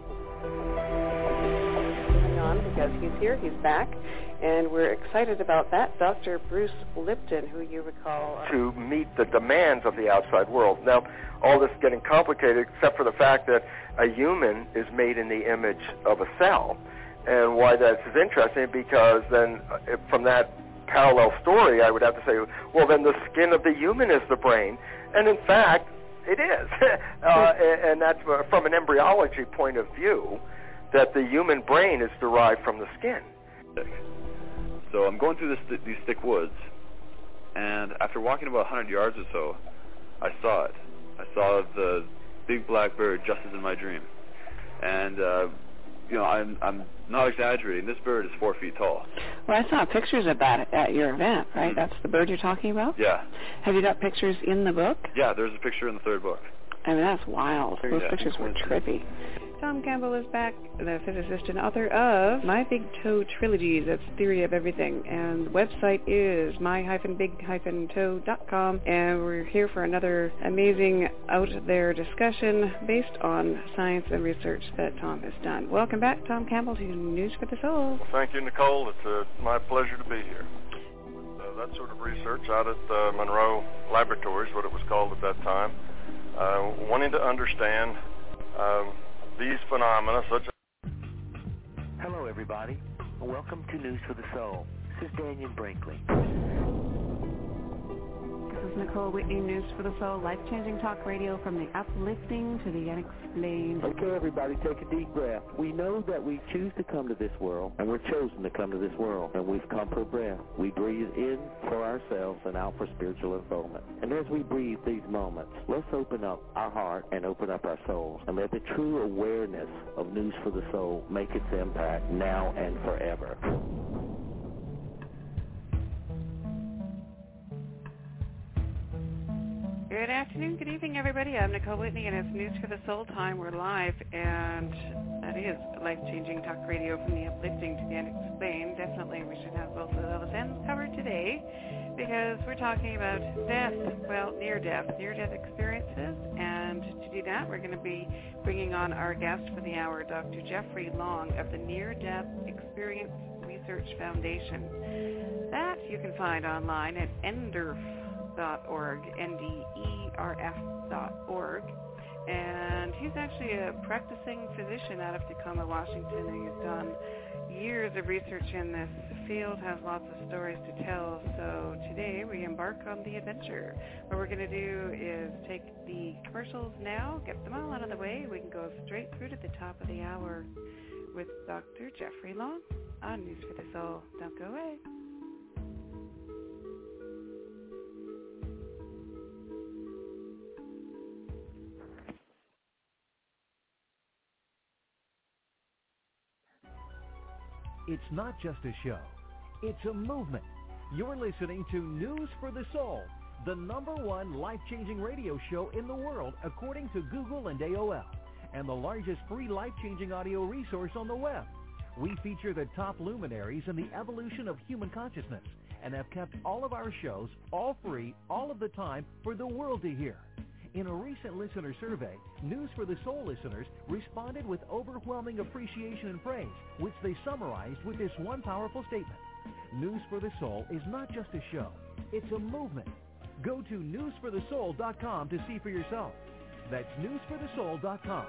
Hang on, because he's here, he's back, and we're excited about that. Doctor Bruce Lipton, who you recall... Uh, to meet the demands of the outside world. Now, all this is getting complicated except for the fact that a human is made in the image of a cell. And why this is interesting, because then uh, from that parallel story, I would have to say, well, then the skin of the human is the brain. And in fact, it is. uh, and, and that's uh, from an embryology point of view, that the human brain is derived from the skin. So I'm going through this, these thick woods, and after walking about one hundred yards or so, I saw it. I saw the big black bird just as in my dream. And, uh, you know, I'm, I'm not exaggerating. This bird is four feet tall. Well, I saw pictures of that at your event, right? Mm-hmm. That's the bird you're talking about? Yeah. Have you got pictures in the book? Yeah, there's a picture in the third book. I mean, that's wild. Those yeah. pictures were trippy. Tom Campbell is back, the physicist and author of My Big Toe Trilogies. That's Theory of Everything. And the website is my dash big dash toe dot com. And we're here for another amazing out-there discussion based on science and research that Tom has done. Welcome back, Tom Campbell, to News for the Soul. Well, thank you, Nicole. It's uh, my pleasure to be here. Uh, that sort of research out at uh, Monroe Laboratories, what it was called at that time, uh, wanting to understand um, these phenomena such as... Hello, everybody. Welcome to News for the Soul. This is Daniel Brinkley. This is Nicole Whitney, News for the Soul, life-changing talk radio from the uplifting to the unexplained. Okay, everybody, take a deep breath. We know that we choose to come to this world, and we're chosen to come to this world, and we've come for breath. We breathe in for ourselves and out for spiritual unfoldment. And as we breathe these moments, let's open up our heart and open up our souls, and let the true awareness of News for the Soul make its impact now and forever. Good afternoon, good evening, everybody. I'm Nicole Whitney, and it's News for the Soul time. We're live, and that is life-changing talk radio from the uplifting to the unexplained. Definitely we should have both of those ends covered today because we're talking about death, well, near-death, near-death experiences. And to do that, we're going to be bringing on our guest for the hour, Doctor Jeffrey Long of the Near-Death Experience Research Foundation. That you can find online at N D E R F dot org, N D E R F dot org, and he's actually a practicing physician out of Tacoma, Washington, and he's done years of research in this field, has lots of stories to tell. So today we embark on the adventure. What we're going to do is take the commercials now, get them all out of the way. We can go straight through to the top of the hour with Doctor Jeffrey Long on News for the Soul. Don't go away. It's not just a show. It's a movement. You're listening to News for the Soul, the number one life-changing radio show in the world, according to Google and A O L, and the largest free life-changing audio resource on the web. We feature the top luminaries in the evolution of human consciousness and have kept all of our shows all free, all of the time, for the world to hear. In a recent listener survey, News for the Soul listeners responded with overwhelming appreciation and praise, which they summarized with this one powerful statement. News for the Soul is not just a show, it's a movement. Go to news for the soul dot com to see for yourself. That's news for the soul dot com.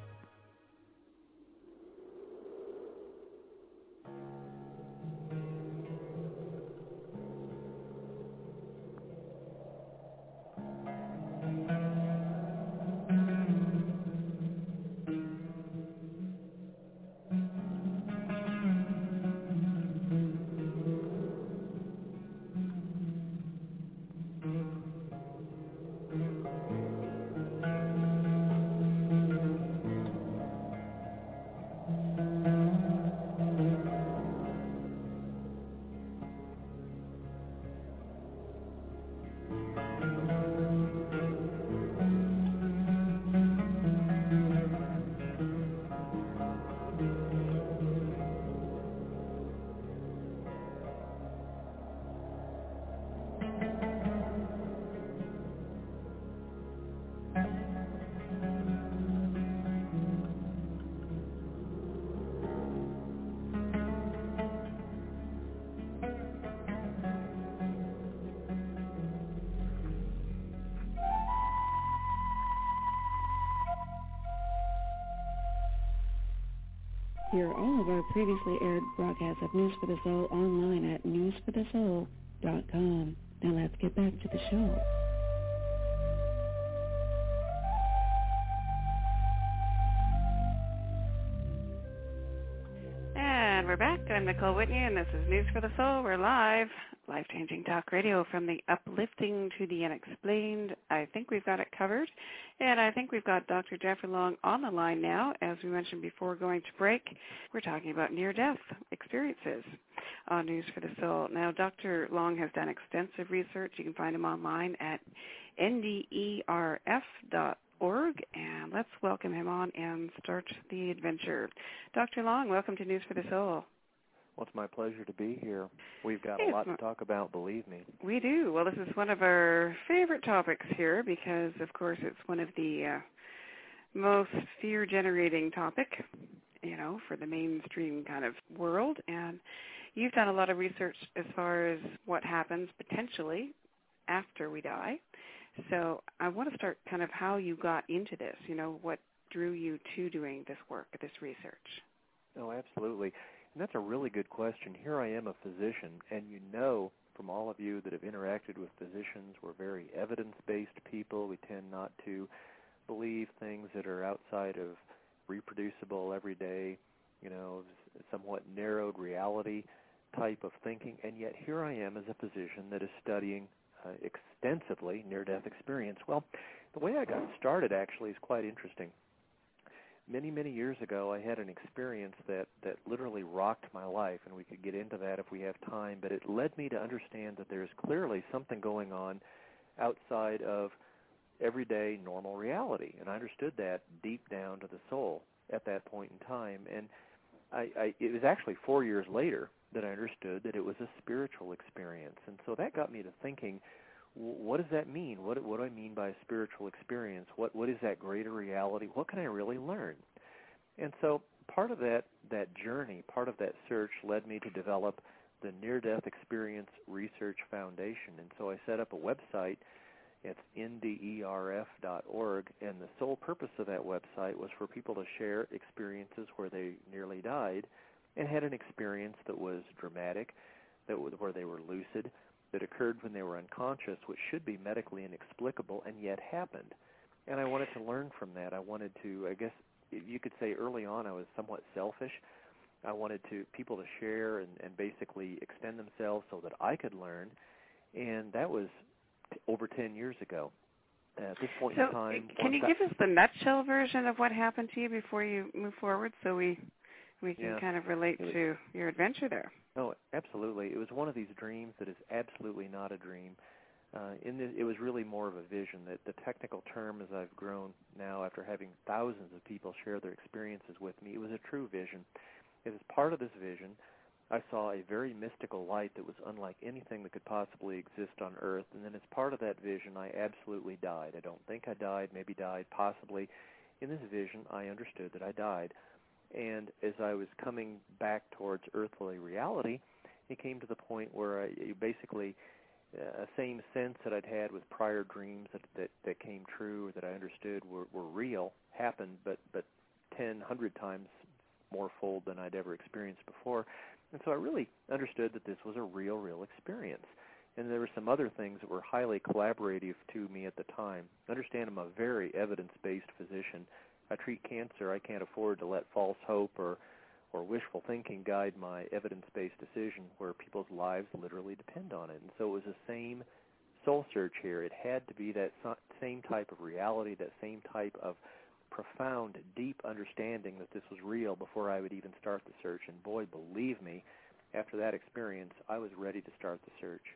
Hear all of our previously aired broadcasts of News for the Soul online at news for the soul dot com. Now let's get back to the show. And we're back. I'm Nicole Whitney, and this is News for the Soul. We're live. Life-changing talk radio from the uplifting to the unexplained. I think we've got it covered. And I think we've got Doctor Jeffrey Long on the line now. As we mentioned before going to break, we're talking about near-death experiences on News for the Soul. Now, Doctor Long has done extensive research. You can find him online at N D E R F dot org. And let's welcome him on and start the adventure. Doctor Long, welcome to News for the Soul. Well, it's my pleasure to be here. We've got a lot to talk about, believe me. We do. Well, this is one of our favorite topics here because, of course, it's one of the uh, most fear-generating topic, you know, for the mainstream kind of world. And you've done a lot of research as far as what happens potentially after we die. So I want to start kind of how you got into this, you know, what drew you to doing this work, this research. Oh, absolutely. And that's a really good question. Here I am, a physician, and you know from all of you that have interacted with physicians. We're very evidence-based people. We tend not to believe things that are outside of reproducible, everyday, you know, somewhat narrowed reality type of thinking. And yet here I am as a physician that is studying uh, extensively near-death experience. Well, the way I got started actually is quite interesting. Many, many years ago, I had an experience that, that literally rocked my life, and we could get into that if we have time, but it led me to understand that there's clearly something going on outside of everyday normal reality, and I understood that deep down to the soul at that point in time. And I, I, it was actually four years later that I understood that it was a spiritual experience, and so that got me to thinking, what does that mean? What, what do I mean by a spiritual experience? What what is that greater reality? What can I really learn? And so part of that, that journey, part of that search led me to develop the Near-Death Experience Research Foundation. And so I set up a website. It's N D E R F dot org, and the sole purpose of that website was for people to share experiences where they nearly died and had an experience that was dramatic, that was, where they were lucid, that occurred when they were unconscious, which should be medically inexplicable, and yet happened. And I wanted to learn from that. I wanted to, I guess you could say early on I was somewhat selfish. I wanted to people to share and, and basically extend themselves so that I could learn, and that was t- over ten years ago. Uh, at this point so in time... Can you give us the nutshell version of what happened to you before you move forward so we, we can yeah. kind of relate to your adventure there? No, absolutely. It was one of these dreams that is absolutely not a dream. Uh, in the, it was really more of a vision. That the technical term, as I've grown now after having thousands of people share their experiences with me, it was a true vision. As part of this vision, I saw a very mystical light that was unlike anything that could possibly exist on Earth. And then as part of that vision, I absolutely died. I don't think I died, maybe died, possibly. In this vision, I understood that I died. And as I was coming back towards earthly reality, it came to the point where I basically uh, a same sense that I'd had with prior dreams that, that, that came true, that I understood were, were real, happened, but, but ten, hundred times more fold than I'd ever experienced before. And so I really understood that this was a real, real experience. And there were some other things that were highly collaborative to me at the time. Understand I'm a very evidence-based physician. I treat cancer. I can't afford to let false hope or, or wishful thinking guide my evidence-based decision where people's lives literally depend on it. And so it was the same soul search here. It had to be that same type of reality, that same type of profound, deep understanding that this was real before I would even start the search. And boy, believe me, after that experience, I was ready to start the search.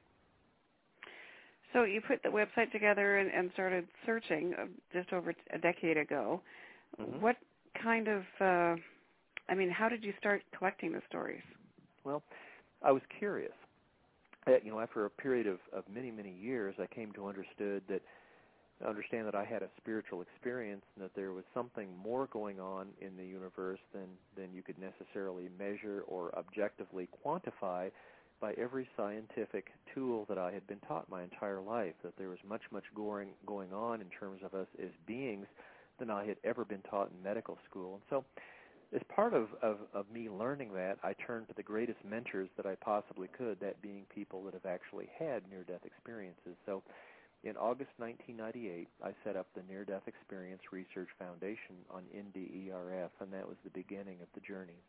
So you put the website together and, and started searching uh, just over a decade ago. Mm-hmm. What kind of, uh, I mean, how did you start collecting the stories? Well, I was curious. Uh, you know, after a period of, of many, many years, I came to understood that, understand that I had a spiritual experience and that there was something more going on in the universe than, than you could necessarily measure or objectively quantify by every scientific tool that I had been taught my entire life, that there was much, much going, going on in terms of us as beings than I had ever been taught in medical school. And so as part of, of, of me learning that, I turned to the greatest mentors that I possibly could, that being people that have actually had near-death experiences. So in August nineteen ninety-eight, I set up the Near-Death Experience Research Foundation on N D E R F, and that was the beginning of the journey.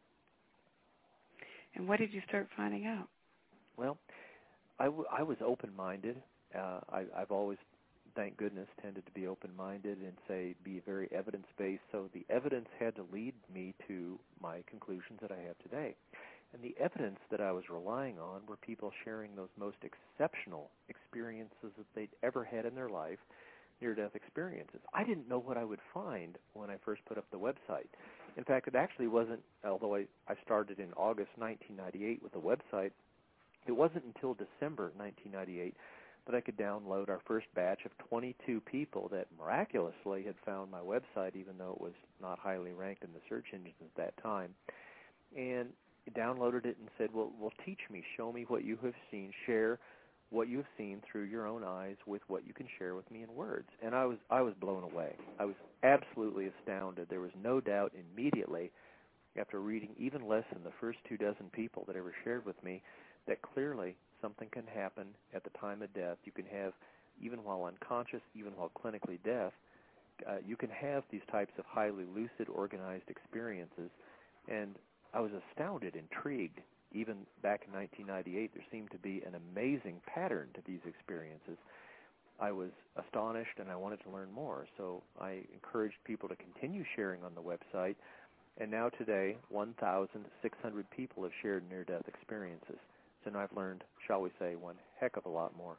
And what did you start finding out? Well, I, w- I was open-minded. Uh, I, I've always, thank goodness, tended to be open-minded and say be very evidence-based. So the evidence had to lead me to my conclusions that I have today. And the evidence that I was relying on were people sharing those most exceptional experiences that they'd ever had in their life, near-death experiences. I didn't know what I would find when I first put up the website. In fact, it actually wasn't, although I, I started in August nineteen ninety-eight with the website, it wasn't until December nineteen ninety-eight that I could download our first batch of twenty-two people that miraculously had found my website, even though it was not highly ranked in the search engines at that time. And downloaded it and said, well, well, teach me, show me what you have seen, share what you have seen through your own eyes with what you can share with me in words. And I was I was blown away. I was absolutely astounded. There was no doubt immediately, after reading even less than the first two dozen people that ever shared with me, that clearly something can happen at the time of death. You can have, even while unconscious, even while clinically deaf, uh, you can have these types of highly lucid, organized experiences. And I was astounded, intrigued. Even back in nineteen ninety-eight, there seemed to be an amazing pattern to these experiences. I was astonished, and I wanted to learn more. So I encouraged people to continue sharing on the website. And now today, one thousand six hundred people have shared near-death experiences. So now I've learned, shall we say, one heck of a lot more.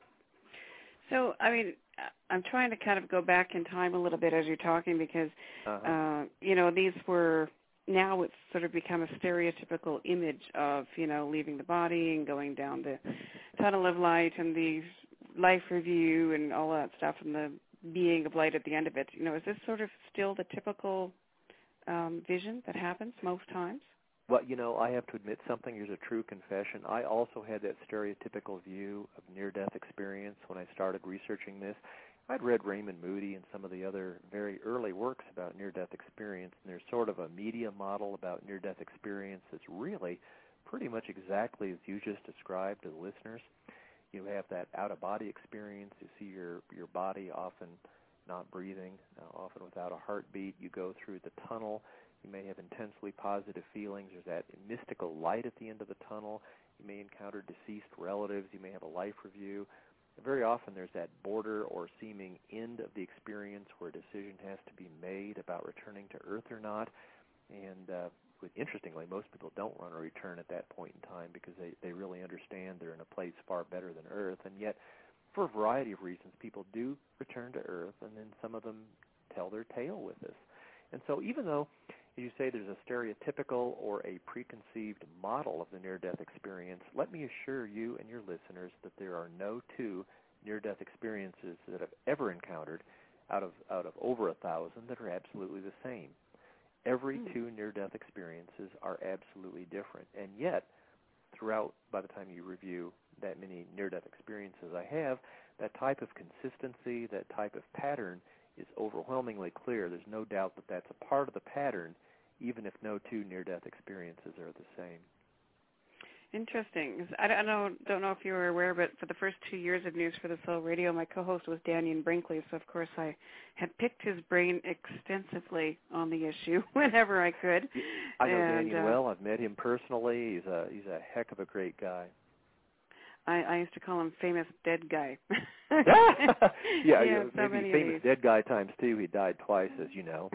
So, I mean, I'm trying to kind of go back in time a little bit as you're talking because, uh-huh. uh, you know, these were, now it's sort of become a stereotypical image of, you know, leaving the body and going down the tunnel of light and the life review and all that stuff and the being of light at the end of it. You know, is this sort of still the typical um, vision that happens most times? Well, you know, I have to admit something. Here's a true confession. I also had that stereotypical view of near-death experience when I started researching this. I'd read Raymond Moody and some of the other very early works about near-death experience, and there's sort of a media model about near-death experience that's really pretty much exactly as you just described to the listeners. You have that out-of-body experience. You see your, your body often not breathing, uh, often without a heartbeat. You go through the tunnel. You may have intensely positive feelings. There's that mystical light at the end of the tunnel. You may encounter deceased relatives. You may have a life review. Very often there's that border or seeming end of the experience where a decision has to be made about returning to Earth or not. And uh, interestingly, most people don't want to return at that point in time because they, they really understand they're in a place far better than Earth. And yet, for a variety of reasons, people do return to Earth, and then some of them tell their tale with us. And so even though, as you say, there's a stereotypical or a preconceived model of the near-death experience, let me assure you and your listeners that there are no two near-death experiences that I've ever encountered out of out of over a thousand that are absolutely the same. Every mm. two near-death experiences are absolutely different. And yet, throughout, by the time you review that many near-death experiences I have, that type of consistency, that type of pattern is overwhelmingly clear. There's no doubt that that's a part of the pattern, even if no two near-death experiences are the same. Interesting. I don't know, don't know if you were aware, but for the first two years of News for the Soul Radio, my co-host was Dannion Brinkley, so of course I had picked his brain extensively on the issue whenever I could. I know and, Dannion uh, well. I've met him personally. He's a he's a heck of a great guy. I, I used to call him famous dead guy. yeah, yeah, yeah so maybe many famous dead guy times two. He died twice, as you know.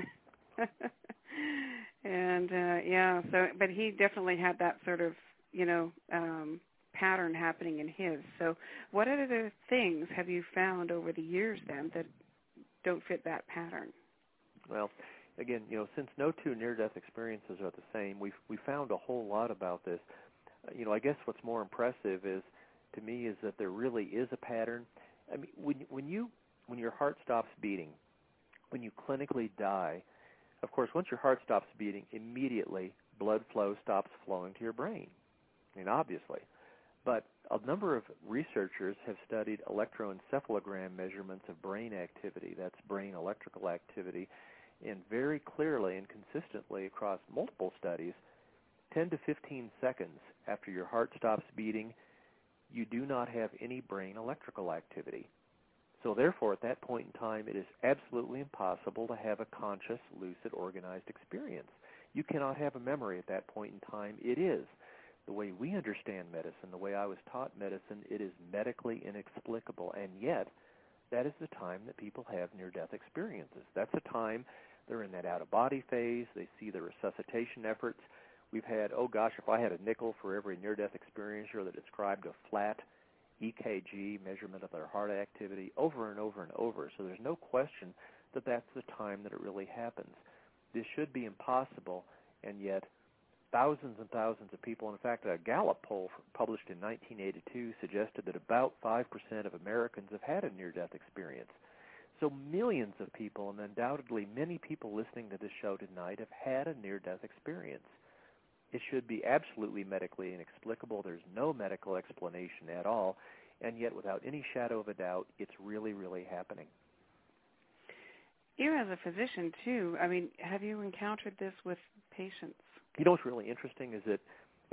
and uh, yeah, so but he definitely had that sort of, you know, um, pattern happening in his. So what other things have you found over the years then that don't fit that pattern? Well, again, you know, since no two near-death experiences are the same, we've we found a whole lot about this. Uh, you know, I guess what's more impressive is, to me, is that there really is a pattern. I mean, when when you when your heart stops beating, when you clinically die, of course, once your heart stops beating, immediately blood flow stops flowing to your brain. I mean, obviously. But a number of researchers have studied electroencephalogram measurements of brain activity, that's brain electrical activity, and very clearly and consistently across multiple studies, ten to fifteen seconds after your heart stops beating, you do not have any brain electrical activity. So therefore, at that point in time, it is absolutely impossible to have a conscious, lucid, organized experience. You cannot have a memory at that point in time. It is. The way we understand medicine, the way I was taught medicine, it is medically inexplicable, and yet that is the time that people have near-death experiences. That's the time they're in that out-of-body phase. They see the resuscitation efforts. We've had, oh gosh, if I had a nickel for every near-death experiencer that described a flat E K G measurement of their heart activity over and over and over. So there's no question that that's the time that it really happens. This should be impossible, and yet thousands and thousands of people, in fact, a Gallup poll published in nineteen eighty-two suggested that about five percent of Americans have had a near-death experience. So millions of people, and undoubtedly many people listening to this show tonight, have had a near-death experience. It should be absolutely medically inexplicable. There's no medical explanation at all, and yet without any shadow of a doubt, it's really, really happening. You as a physician, too, I mean, have you encountered this with patients? You know what's really interesting is that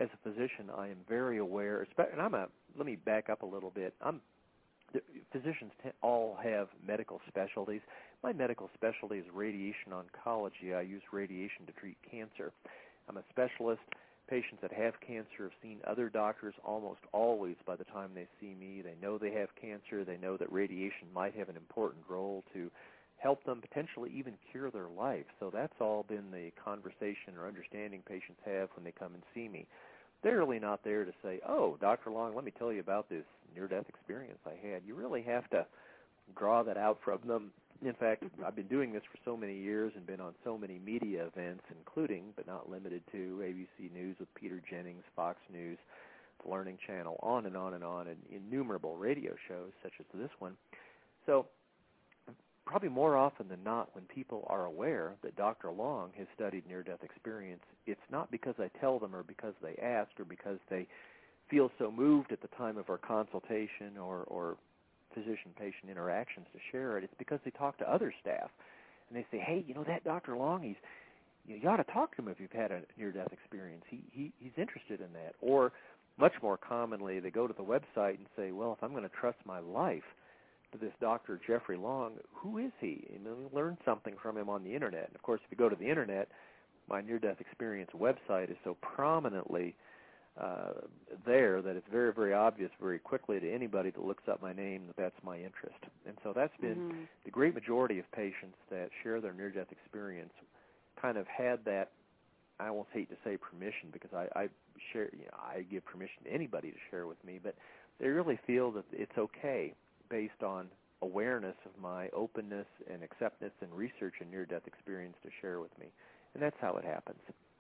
as a physician, I am very aware, and I'm a, let me back up a little bit. I'm, physicians t- all have medical specialties. My medical specialty is radiation oncology. I use radiation to treat cancer. I'm a specialist. Patients that have cancer have seen other doctors almost always by the time they see me. They know they have cancer. They know that radiation might have an important role to help them potentially even cure their life. So that's all been the conversation or understanding patients have when they come and see me. They're really not there to say, oh, Doctor Long, let me tell you about this near-death experience I had. You really have to draw that out from them. In fact, I've been doing this for so many years and been on so many media events, including, but not limited to, A B C News with Peter Jennings, Fox News, the Learning Channel, on and on and on, and innumerable radio shows such as this one. So probably more often than not, when people are aware that Doctor Long has studied near-death experience, it's not because I tell them or because they ask or because they feel so moved at the time of our consultation or, or physician-patient interactions to share it. It's because they talk to other staff, and they say, hey, you know, that Doctor Long, he's, you, know, you ought to talk to him if you've had a near-death experience. He, he He's interested in that. Or much more commonly, they go to the website and say, well, if I'm going to trust my life to this Doctor Jeffrey Long, who is he? And then learn something from him on the Internet. And, of course, if you go to the Internet, my near-death experience website is so prominently uh, there that it's very, very obvious very quickly to anybody that looks up my name that that's my interest. And so that's been mm-hmm. the great majority of patients that share their near-death experience kind of had that, I almost hate to say permission because I, I share, you know, I give permission to anybody to share with me, but they really feel that it's okay based on awareness of my openness and acceptance and research and near-death experience to share with me. And that's how it happens.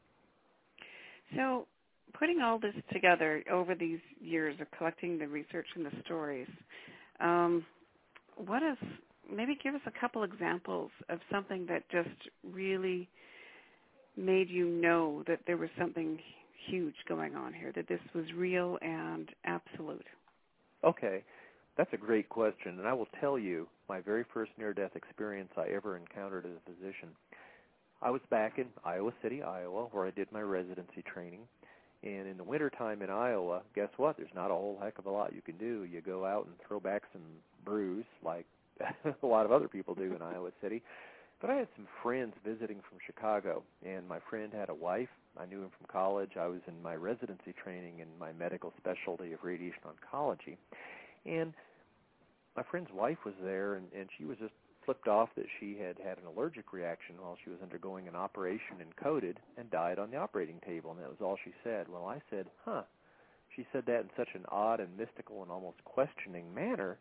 So putting all this together over these years of collecting the research and the stories, um, what is, maybe give us a couple examples of something that just really made you know that there was something huge going on here, that this was real and absolute. Okay. That's a great question, and I will tell you my very first near-death experience I ever encountered as a physician. I was back in Iowa City, Iowa, where I did my residency training. And in the wintertime in Iowa, guess what? There's not a whole heck of a lot you can do. You go out and throw back some brews like a lot of other people do in Iowa City. But I had some friends visiting from Chicago, and my friend had a wife. I knew him from college. I was in my residency training in my medical specialty of radiation oncology. And my friend's wife was there, and, and she was just flipped off that she had had an allergic reaction while she was undergoing an operation and coded and died on the operating table, and that was all she said. Well, I said, huh. She said that in such an odd and mystical and almost questioning manner,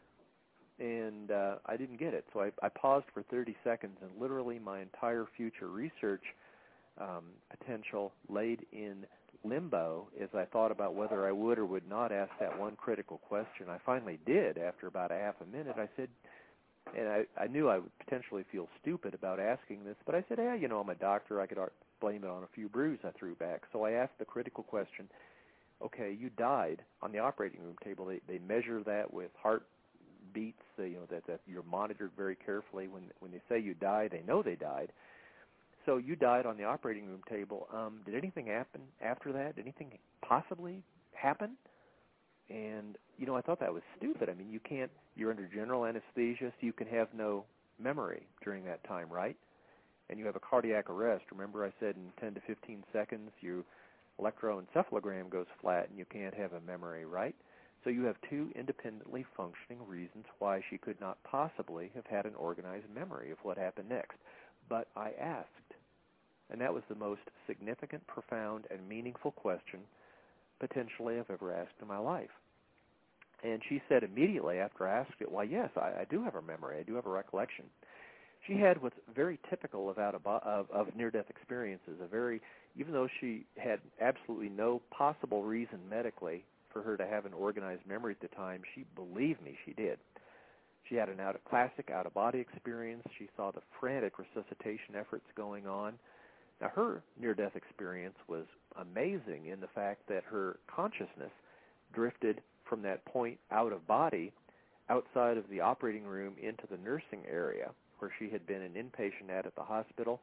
and uh, I didn't get it. So I, I paused for thirty seconds, and literally my entire future research um, potential laid in limbo as I thought about whether I would or would not ask that one critical question. I finally did after about a half a minute. I said, and I, I knew I would potentially feel stupid about asking this, but I said, hey, you know, I'm a doctor. I could blame it on a few brews I threw back. So I asked the critical question, okay, you died on the operating room table. They, they measure that with heart beats, uh, you know, that, that you're monitored very carefully. When, when they say you died, they know they died. So you died on the operating room table. Um, did anything happen after that? Did anything possibly happen? And, you know, I thought that was stupid. I mean, you can't, you're under general anesthesia, so you can have no memory during that time, right? And you have a cardiac arrest. Remember I said in ten to fifteen seconds your electroencephalogram goes flat and you can't have a memory, right? So you have two independently functioning reasons why she could not possibly have had an organized memory of what happened next. But I asked. And that was the most significant, profound, and meaningful question potentially I've ever asked in my life. And she said immediately after I asked it, why, yes, I, I do have a memory. I do have a recollection. She had what's very typical of, out of, of, of near-death experiences, a very, even though she had absolutely no possible reason medically for her to have an organized memory at the time, she believed me she did. She had an out of, classic out-of-body experience. She saw the frantic resuscitation efforts going on. Now, her near-death experience was amazing in the fact that her consciousness drifted from that point out of body outside of the operating room into the nursing area where she had been an inpatient at at the hospital,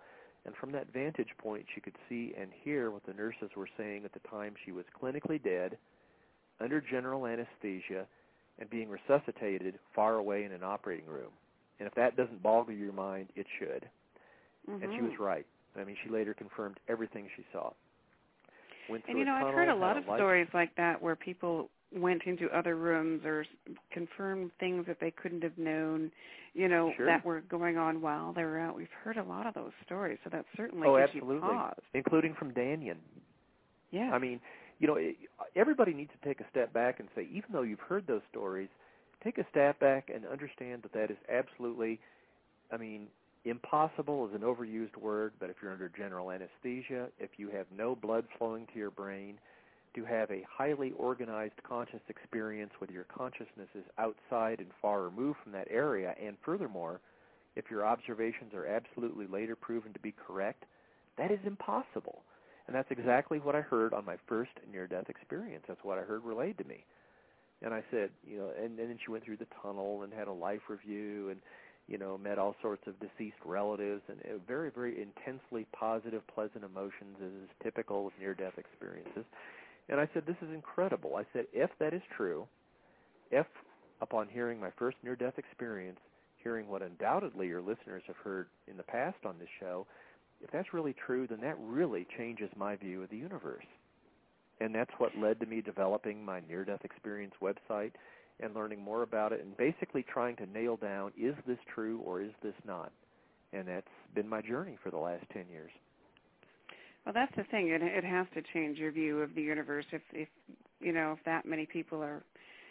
And from that vantage point, she could see and hear what the nurses were saying at the time she was clinically dead, under general anesthesia, and being resuscitated far away in an operating room. And if that doesn't boggle your mind, it should. Mm-hmm. And she was right. I mean, she later confirmed everything she saw. Went and, you know, a I've heard a lot a of life. stories like that where people went into other rooms or confirmed things that they couldn't have known, you know, sure. that were going on while they were out. We've heard a lot of those stories, so that certainly oh, gives absolutely. you pause. Including from Danyan. Yeah. I mean, you know, it, everybody needs to take a step back and say, even though you've heard those stories, take a step back and understand that that is absolutely, I mean, impossible is an overused word, but if you're under general anesthesia, if you have no blood flowing to your brain, to have a highly organized conscious experience where your consciousness is outside and far removed from that area, and furthermore, if your observations are absolutely later proven to be correct, that is impossible. And that's exactly what I heard on my first near-death experience. That's what I heard relayed to me. And I said, you know, and, and then she went through the tunnel and had a life review and, you know, met all sorts of deceased relatives and uh, very, very intensely positive, pleasant emotions as is typical of near-death experiences. And I said, this is incredible. I said, if that is true, if upon hearing my first near-death experience, hearing what undoubtedly your listeners have heard in the past on this show, if that's really true, then that really changes my view of the universe. And that's what led to me developing my near-death experience website and learning more about it and basically trying to nail down, is this true or is this not? And that's been my journey for the last ten years. Well, that's the thing. It, it has to change your view of the universe if, if you know, if that many people are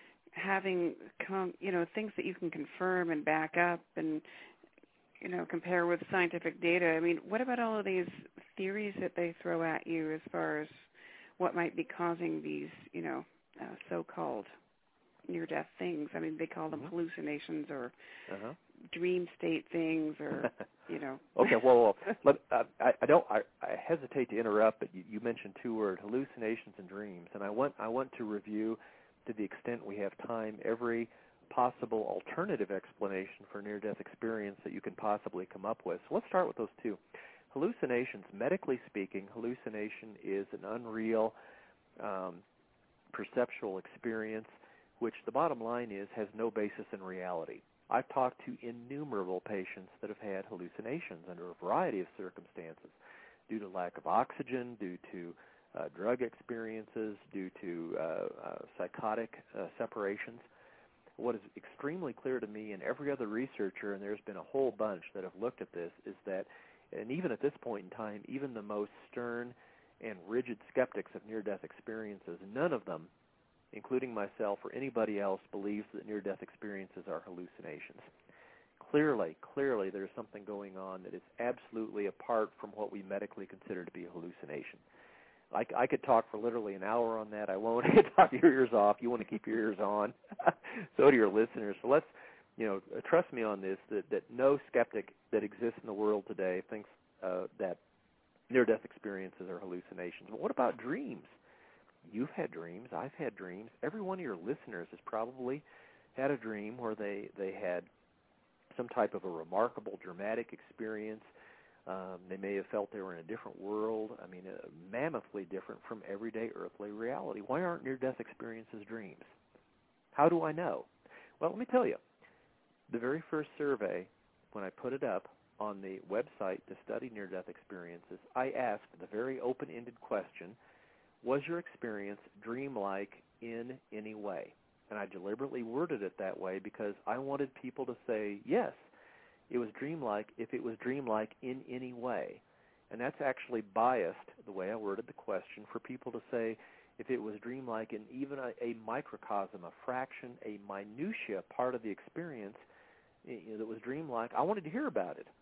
having, com- you know, things that you can confirm and back up and, you know, compare with scientific data. I mean, what about all of these theories that they throw at you as far as what might be causing these, you know, uh, so-called near-death things? I mean, they call them mm-hmm. hallucinations or uh-huh. dream state things, or you know. Okay, well, well let, uh, I, I don't. I, I hesitate to interrupt, but you, you mentioned two words: hallucinations and dreams, and I want I want to review, to the extent we have time, every possible alternative explanation for near-death experience that you can possibly come up with. So let's start with those two. Hallucinations, medically speaking, hallucination is an unreal um, perceptual experience, which the bottom line is has no basis in reality. I've talked to innumerable patients that have had hallucinations under a variety of circumstances, due to lack of oxygen, due to uh, drug experiences, due to uh, uh, psychotic uh, separations. What is extremely clear to me and every other researcher, and there's been a whole bunch that have looked at this, is that, and even at this point in time, even the most stern and rigid skeptics of near-death experiences, none of them, including myself or anybody else, believes that near-death experiences are hallucinations. Clearly, clearly there's something going on that is absolutely apart from what we medically consider to be a hallucination. I, I could talk for literally an hour on that. I won't. Talk your ears off. You want to keep your ears on. So do your listeners. So let's, you know, trust me on this, that, that no skeptic that exists in the world today thinks uh, that near-death experiences are hallucinations. But what about dreams? You've had dreams. I've had dreams. Every one of your listeners has probably had a dream where they, they had some type of a remarkable, dramatic experience. Um, they may have felt they were in a different world. I mean, uh, mammothly different from everyday earthly reality. Why aren't near-death experiences dreams? How do I know? Well, let me tell you. The very first survey, when I put it up on the website to study near-death experiences, I asked the very open-ended question, was your experience dreamlike in any way? And I deliberately worded it that way because I wanted people to say, yes, it was dreamlike if it was dreamlike in any way. And that's actually biased, the way I worded the question, for people to say if it was dreamlike in even a, a microcosm, a fraction, a minutia part of the experience, you know, that was dreamlike. I wanted to hear about it.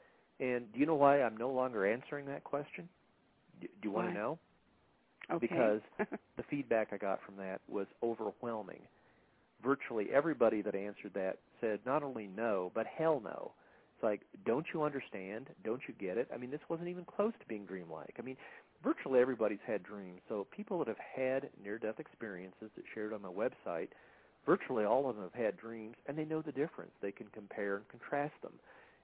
And do you know why I'm no longer answering that question? Do, do you why? want to know? Okay. Because the feedback I got from that was overwhelming. Virtually everybody that answered that said not only no, but hell no. It's like, don't you understand? Don't you get it? I mean, this wasn't even close to being dreamlike. I mean, virtually everybody's had dreams. So people that have had near-death experiences that shared on my website, virtually all of them have had dreams, and they know the difference. They can compare and contrast them.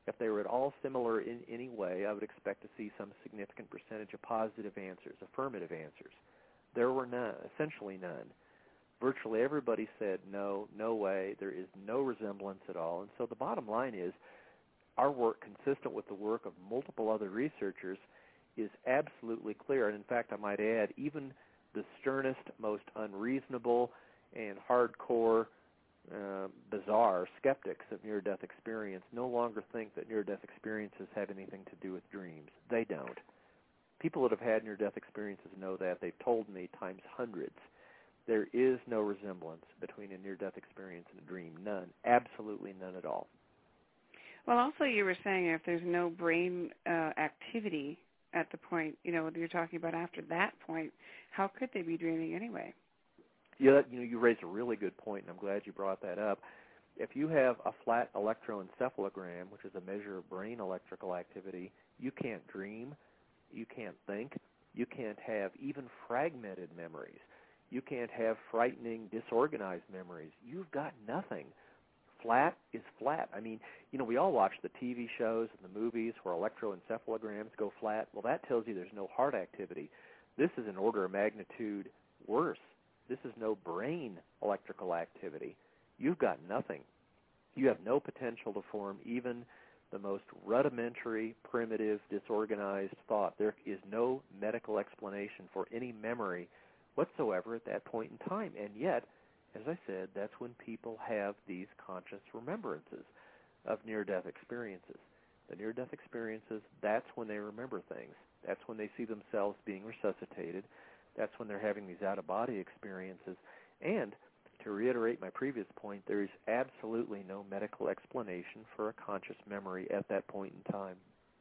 If they were at all similar in any way, I would expect to see some significant percentage of positive answers, affirmative answers. There were none, essentially none. Virtually everybody said, no, no way, there is no resemblance at all. And so the bottom line is, our work, consistent with the work of multiple other researchers, is absolutely clear. And in fact, I might add, even the sternest, most unreasonable, and hardcore, uh, bizarre skeptics of near-death experience no longer think that near-death experiences have anything to do with dreams. They don't. People that have had near-death experiences know that. They've told me times hundreds. There is no resemblance between a near-death experience and a dream. None. Absolutely none at all. Well, also you were saying if there's no brain uh, activity at the point, you know, you're talking about after that point, how could they be dreaming anyway? Yeah, you know, you raised a really good point, and I'm glad you brought that up. If you have a flat electroencephalogram, which is a measure of brain electrical activity, you can't dream, you can't think, you can't have even fragmented memories. You can't have frightening, disorganized memories. You've got nothing. Flat is flat. I mean, you know, we all watch the T V shows and the movies where electroencephalograms go flat. Well, that tells you there's no heart activity. This is an order of magnitude worse. This is no brain electrical activity. You've got nothing. You have no potential to form even the most rudimentary, primitive, disorganized thought. There is no medical explanation for any memory whatsoever at that point in time. And yet, as I said, that's when people have these conscious remembrances of near-death experiences. The near-death experiences, that's when they remember things. That's when they see themselves being resuscitated. That's when they're having these out-of-body experiences. And to reiterate my previous point, there is absolutely no medical explanation for a conscious memory at that point in time.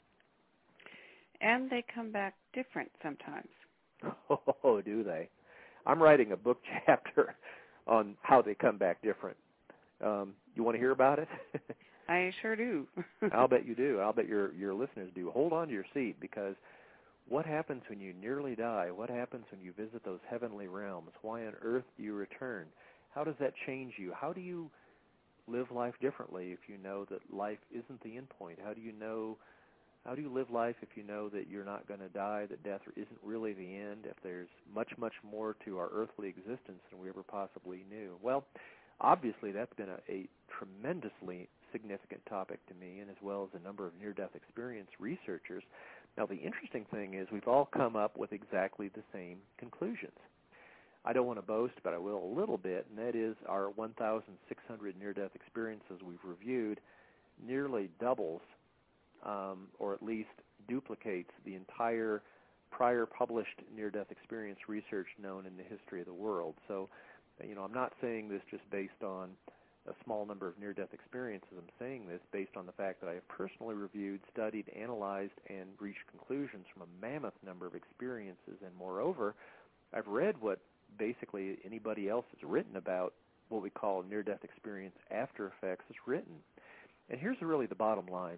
And they come back different sometimes. Oh, do they? I'm writing a book chapter on how they come back different. Um, you want to hear about it? I sure do. I'll bet you do. I'll bet your your listeners do. Hold on to your seat, because what happens when you nearly die? What happens when you visit those heavenly realms? Why on earth do you return? How does that change you? How do you live life differently if you know that life isn't the end point? How do you know? How do you live life if you know that you're not going to die, that death isn't really the end, if there's much, much more to our earthly existence than we ever possibly knew? Well, obviously that's been a, a tremendously significant topic to me, and as well as a number of near-death experience researchers. Now, the interesting thing is we've all come up with exactly the same conclusions. I don't want to boast, but I will a little bit, and that is our one thousand six hundred near-death experiences we've reviewed nearly doubles Um, or at least duplicates the entire prior published near-death experience research known in the history of the world. So, you know, I'm not saying this just based on a small number of near-death experiences. I'm saying this based on the fact that I have personally reviewed, studied, analyzed, and reached conclusions from a mammoth number of experiences. And moreover, I've read what basically anybody else has written about what we call near-death experience after effects has written. And here's really the bottom line.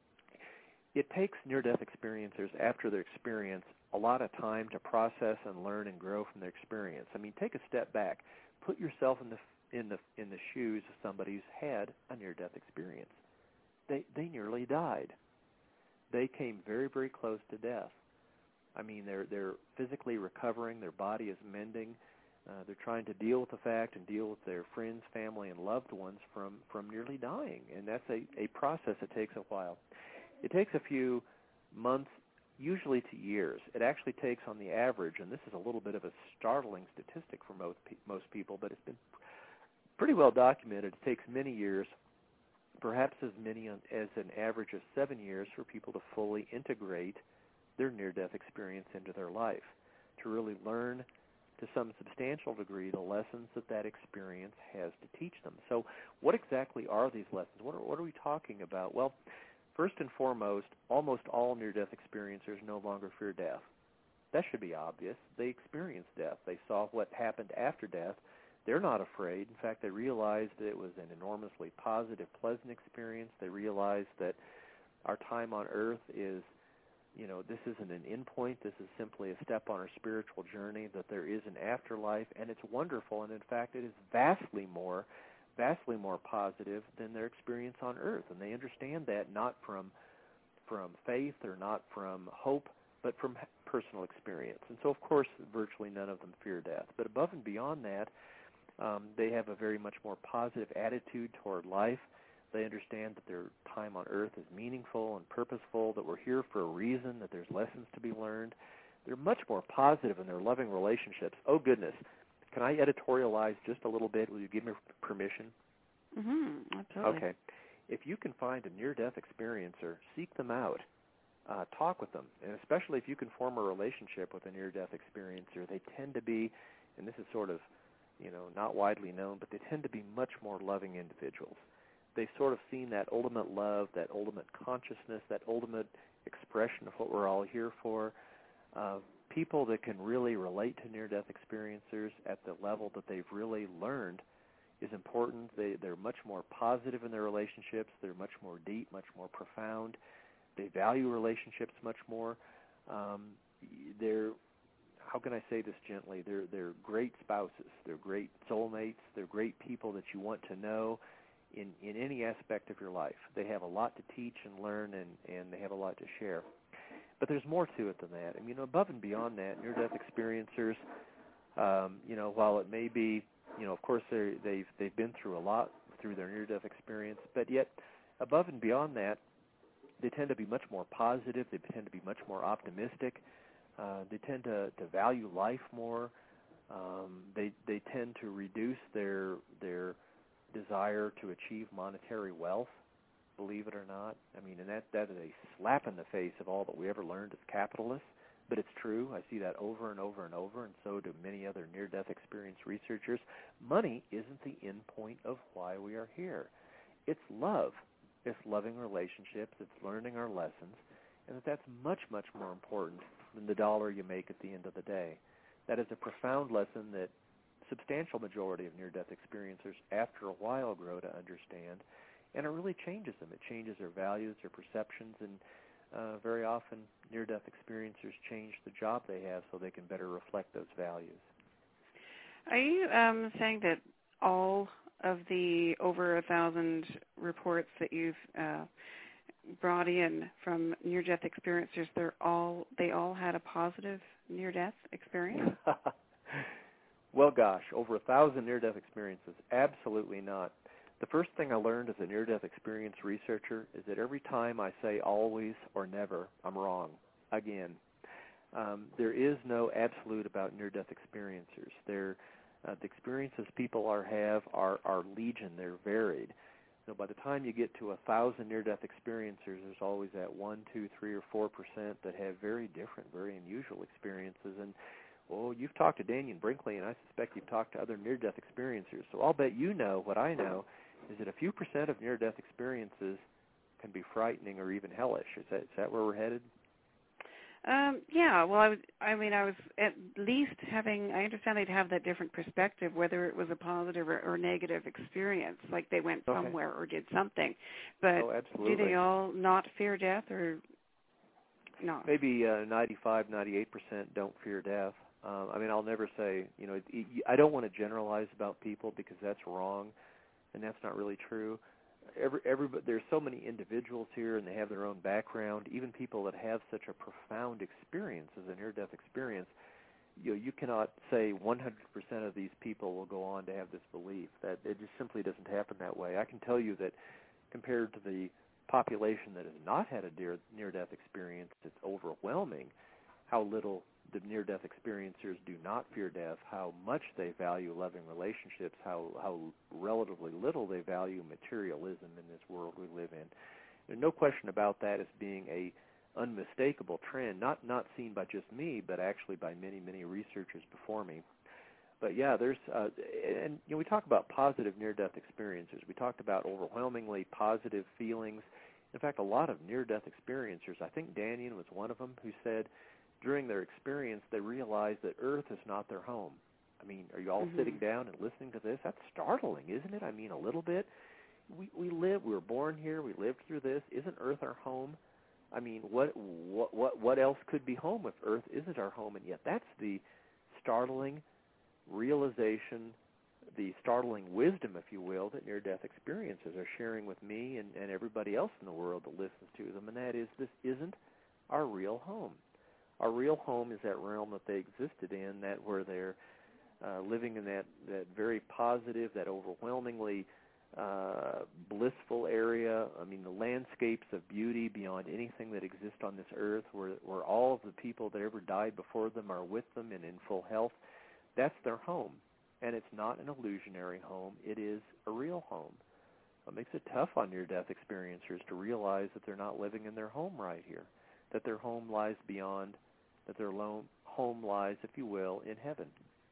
It takes near-death experiencers, after their experience, a lot of time to process and learn and grow from their experience. I mean, take a step back. Put yourself in the in the in the shoes of somebody who's had a near-death experience. They they nearly died. They came very, very close to death. I mean, they're they're physically recovering. Their body is mending. Uh, they're trying to deal with the fact and deal with their friends, family, and loved ones from from nearly dying, and that's a a process that takes a while. It takes a few months, usually to years. It actually takes, on the average, and this is a little bit of a startling statistic for most pe- most people, but it's been pretty well documented. It takes many years, perhaps as many as an average of seven years, for people to fully integrate their near-death experience into their life, to really learn to some substantial degree the lessons that that experience has to teach them. So what exactly are these lessons? What are, what are we talking about? Well, first and foremost, almost all near-death experiencers no longer fear death. That should be obvious. They experienced death. They saw what happened after death. They're not afraid. In fact, they realized that it was an enormously positive, pleasant experience. They realized that our time on earth is, you know, this isn't an end point. This is simply a step on our spiritual journey, that there is an afterlife, and it's wonderful. And, in fact, it is vastly more vastly more positive than their experience on Earth, and they understand that not from from faith or not from hope, but from personal experience. And so, of course, virtually none of them fear death. But above and beyond that, um, they have a very much more positive attitude toward life. They understand that their time on Earth is meaningful and purposeful, that we're here for a reason, that there's lessons to be learned. They're much more positive in their loving relationships. Oh, goodness. Can I editorialize just a little bit? Will you give me permission? Mm-hmm. Absolutely. Okay. If you can find a near-death experiencer, seek them out. Uh, talk with them. And especially if you can form a relationship with a near-death experiencer, they tend to be, and this is sort of, you know, not widely known, but they tend to be much more loving individuals. They've sort of seen that ultimate love, that ultimate consciousness, that ultimate expression of what we're all here for. Uh, people that can really relate to near-death experiencers at the level that they've really learned is important. They, they're much more positive in their relationships. They're much more deep, much more profound. They value relationships much more. Um, they're, how can I say this gently? They're, they're great spouses. They're great soulmates. They're great people that you want to know in, in any aspect of your life. They have a lot to teach and learn, and, and they have a lot to share. But there's more to it than that. I mean, you know, above and beyond that, near-death experiencers, um, you know, while it may be, you know, of course they've they've been through a lot through their near-death experience, but yet above and beyond that, they tend to be much more positive. They tend to be much more optimistic. Uh, they tend to, to value life more. Um, they they tend to reduce their their desire to achieve monetary wealth. Believe it or not, I mean, and that that is a slap in the face of all that we ever learned as capitalists. But it's true. I see that over and over and over, and so do many other near-death experience researchers. Money isn't the end point of why we are here. It's love. It's loving relationships. It's learning our lessons, and that that's much, much more important than the dollar you make at the end of the day. That is a profound lesson that substantial majority of near-death experiencers, after a while, grow to understand, and it really changes them. It changes their values, their perceptions, and Uh, very often, near-death experiencers change the job they have so they can better reflect those values. Are you um, saying that all of the over a thousand reports that you've uh, brought in from near-death experiencers, they're all they all had a positive near-death experience? Well, gosh, over a thousand near-death experiences? Absolutely not. The first thing I learned as a near-death experience researcher is that every time I say always or never, I'm wrong. Again, um, there is no absolute about near-death experiencers. They're, uh, the experiences people are have are, are legion. They're varied. So by the time you get to a thousand near-death experiencers, there's always that one, two, three, or four percent that have very different, very unusual experiences. And well, you've talked to Dannion Brinkley, and I suspect you've talked to other near-death experiencers. So I'll bet you know what I know. Is that a few percent of near-death experiences can be frightening or even hellish? Is that is that where we're headed? Um, yeah. Well, I, was, I mean, I was at least having. I understand they'd have that different perspective, whether it was a positive or, or negative experience, like they went Okay. somewhere or did something. But oh, absolutely. do they all not fear death, or not? Maybe uh, ninety-five, ninety-eight percent don't fear death. Uh, I mean, I'll never say. You know, I don't want to generalize about people because that's wrong. And that's not really true. Every, everybody, there's so many individuals here, and they have their own background. Even people that have such a profound experience as a near-death experience, you know, you cannot say one hundred percent of these people will go on to have this belief. That it just simply doesn't happen that way. I can tell you that compared to the population that has not had a near, near-death experience, it's overwhelming how little the near-death experiencers do not fear death, how much they value loving relationships, how how relatively little they value materialism in this world we live in. There's no question about that as being a unmistakable trend, not not seen by just me, but actually by many, many researchers before me. But yeah, there's, uh, and you know, we talk about positive near-death experiences. We talked about overwhelmingly positive feelings. In fact, a lot of near-death experiencers, I think Dannion was one of them, who said, during their experience, they realized that Earth is not their home. I mean, are you all mm-hmm. sitting down and listening to this? That's startling, isn't it? I mean, a little bit. We we live. We were born here. We lived through this. Isn't Earth our home? I mean, what what what what else could be home if Earth isn't our home? And yet, that's the startling realization the startling wisdom, if you will, that near-death experiences are sharing with me and, and everybody else in the world that listens to them, and that is this isn't our real home. Our real home is that realm that they existed in, that where they're uh, living in that, that very positive, that overwhelmingly uh, blissful area. I mean, the landscapes of beauty beyond anything that exists on this earth, where, where all of the people that ever died before them are with them and in full health. That's their home. And it's not an illusionary home. It is a real home. It makes it tough on near-death experiencers to realize that they're not living in their home right here, that their home lies beyond, that their lo- home lies, if you will, in heaven.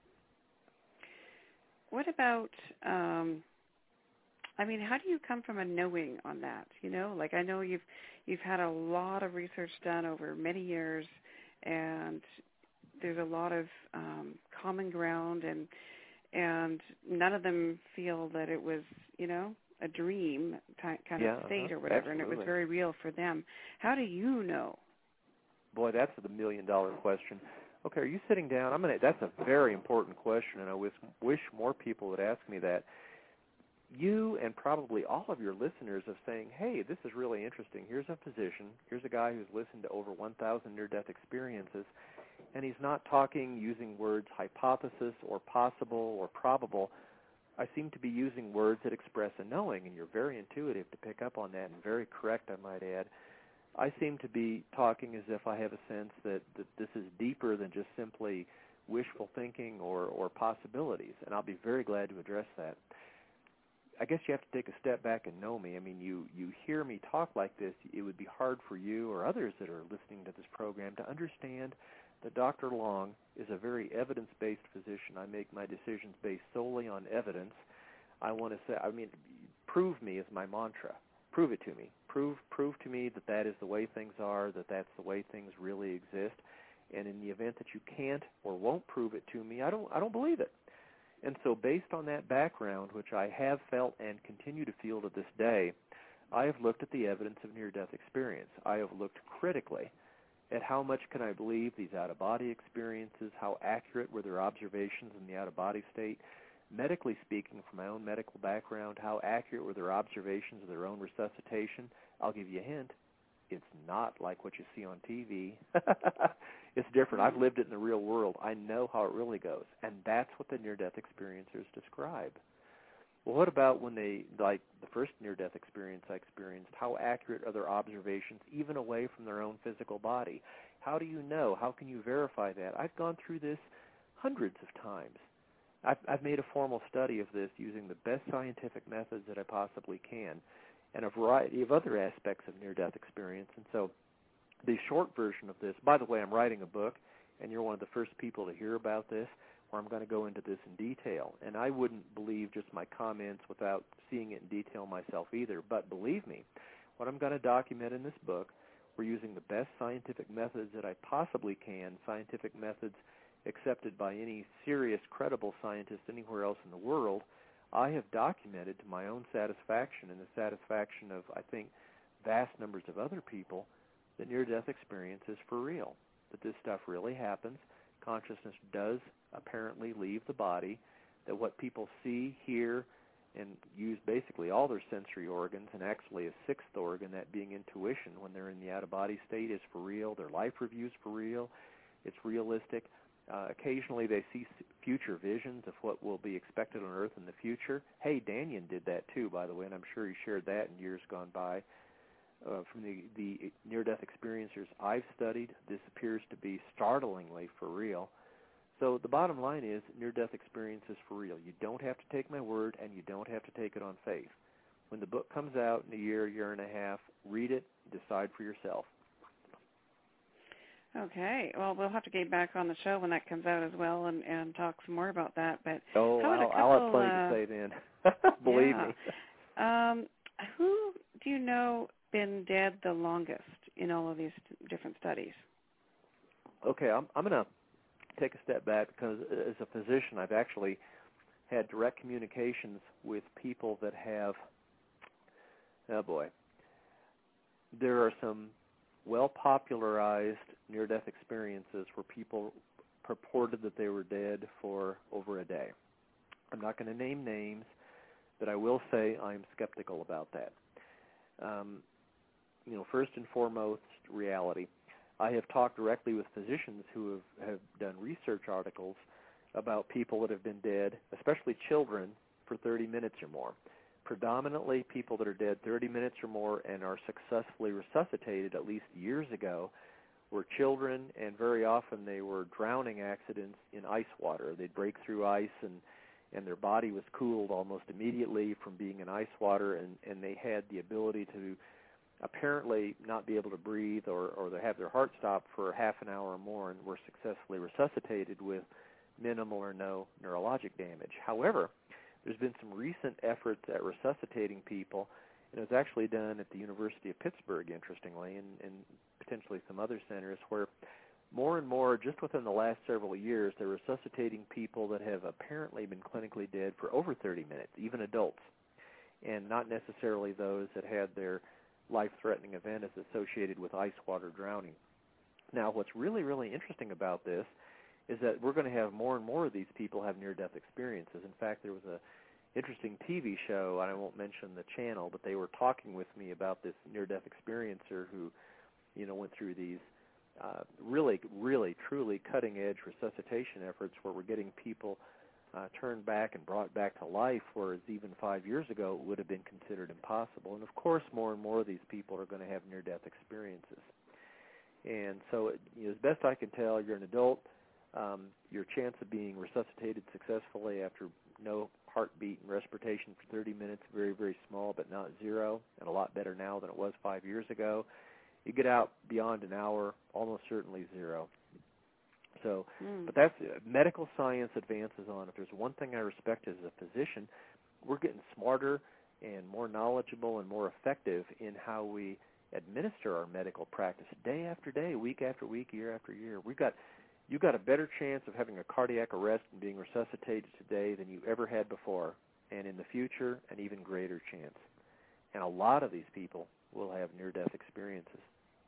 What about, um, I mean, how do you come from a knowing on that? You know, like I know you've you've had a lot of research done over many years, and there's a lot of um, common ground, and and none of them feel that it was, you know, a dream ty- kind yeah, of state uh-huh. or whatever, Absolutely. and it was very real for them. How do you know? Boy, that's the million-dollar question. Okay, are you sitting down? I'm gonna. That's a very important question, and I wish, wish more people would ask me that. You and probably all of your listeners are saying, hey, this is really interesting. Here's a physician. Here's a guy who's listened to over one thousand near-death experiences, and he's not talking using words hypothesis or possible or probable. I seem to be using words that express a knowing, and you're very intuitive to pick up on that and very correct, I might add. I seem to be talking as if I have a sense that, that this is deeper than just simply wishful thinking or, or possibilities, and I'll be very glad to address that. I guess you have to take a step back and know me. I mean, you, you hear me talk like this, it would be hard for you or others that are listening to this program to understand that Doctor Long is a very evidence-based physician. I make my decisions based solely on evidence. I want to say, I mean, prove me is my mantra. Prove it to me. Prove prove to me that that is the way things are, that that's the way things really exist. And in the event that you can't or won't prove it to me, I don't I don't believe it. And so based on that background, which I have felt and continue to feel to this day, I have looked at the evidence of near-death experience. I have looked critically at how much can I believe these out-of-body experiences, how accurate were their observations in the out-of-body state. Medically speaking, from my own medical background, how accurate were their observations of their own resuscitation. I'll give you a hint. It's not like what you see on T V. It's different. I've lived it in the real world. I know how it really goes, and that's what the near-death experiencers describe. Well, what about when they, like the first near-death experience I experienced, how accurate are their observations even away from their own physical body? How do you know? How can you verify that? I've gone through this hundreds of times. I've, I've made a formal study of this using the best scientific methods that I possibly can and a variety of other aspects of near-death experience. And so the short version of this, by the way, I'm writing a book, and you're one of the first people to hear about this, where I'm going to go into this in detail. And I wouldn't believe just my comments without seeing it in detail myself either. But believe me, what I'm going to document in this book, we're using the best scientific methods that I possibly can, scientific methods accepted by any serious, credible scientist anywhere else in the world. I have documented to my own satisfaction and the satisfaction of, I think, vast numbers of other people that near-death experience is for real, that this stuff really happens. Consciousness does apparently leave the body, that what people see, hear, and use basically all their sensory organs, and actually a sixth organ, that being intuition, when they're in the out-of-body state, is for real. Their life review's for real. It's realistic. Uh, occasionally they see future visions of what will be expected on Earth in the future. Hey, Danyan did that too, by the way, and I'm sure he shared that in years gone by. Uh, from the, the near-death experiencers I've studied, this appears to be startlingly for real. So the bottom line is near-death experience is for real. You don't have to take my word, and you don't have to take it on faith. When the book comes out in a year, year and a half, read it, decide for yourself. Okay. Well, we'll have to get back on the show when that comes out as well and, and talk some more about that. But oh, how I'll, couple, I'll have plenty uh, to say then. Believe yeah. me. Um, who do you know been dead the longest in all of these different studies? Okay, I'm, I'm going to take a step back because as a physician, I've actually had direct communications with people that have, oh boy, there are some well-popularized near-death experiences where people purported that they were dead for over a day. I'm not going to name names, but I will say I'm skeptical about that. Um, you know, first and foremost, reality. I have talked directly with physicians who have, have done research articles about people that have been dead, especially children, for thirty minutes or more. Predominantly people that are dead thirty minutes or more and are successfully resuscitated at least years ago were children, and very often they were drowning accidents in ice water. They'd break through ice, and, and their body was cooled almost immediately from being in ice water, and, and they had the ability to apparently not be able to breathe or, or they have their heart stop for half an hour or more and were successfully resuscitated with minimal or no neurologic damage. However, there's been some recent efforts at resuscitating people, and it was actually done at the University of Pittsburgh, interestingly, and, and potentially some other centers, where more and more, just within the last several years, they're resuscitating people that have apparently been clinically dead for over thirty minutes, even adults, and not necessarily those that had their life-threatening event as associated with ice water drowning. Now, what's really, really interesting about this is that we're going to have more and more of these people have near-death experiences. In fact, there was a interesting T V show, and I won't mention the channel, but they were talking with me about this near-death experiencer who, you know, went through these uh, really, really, truly cutting-edge resuscitation efforts where we're getting people uh, turned back and brought back to life, whereas even five years ago it would have been considered impossible. And, of course, more and more of these people are going to have near-death experiences. And so, it, you know, as best I can tell, you're an adult. Um, your chance of being resuscitated successfully after no heartbeat and respiration for thirty minutes, very, very small, but not zero, and a lot better now than it was five years ago. You get out beyond an hour, almost certainly zero. So, mm. but that's uh, medical science advances on. If there's one thing I respect as a physician, we're getting smarter and more knowledgeable and more effective in how we administer our medical practice day after day, week after week, year after year. We've got You've got a better chance of having a cardiac arrest and being resuscitated today than you ever had before, and in the future, an even greater chance. And a lot of these people will have near-death experiences.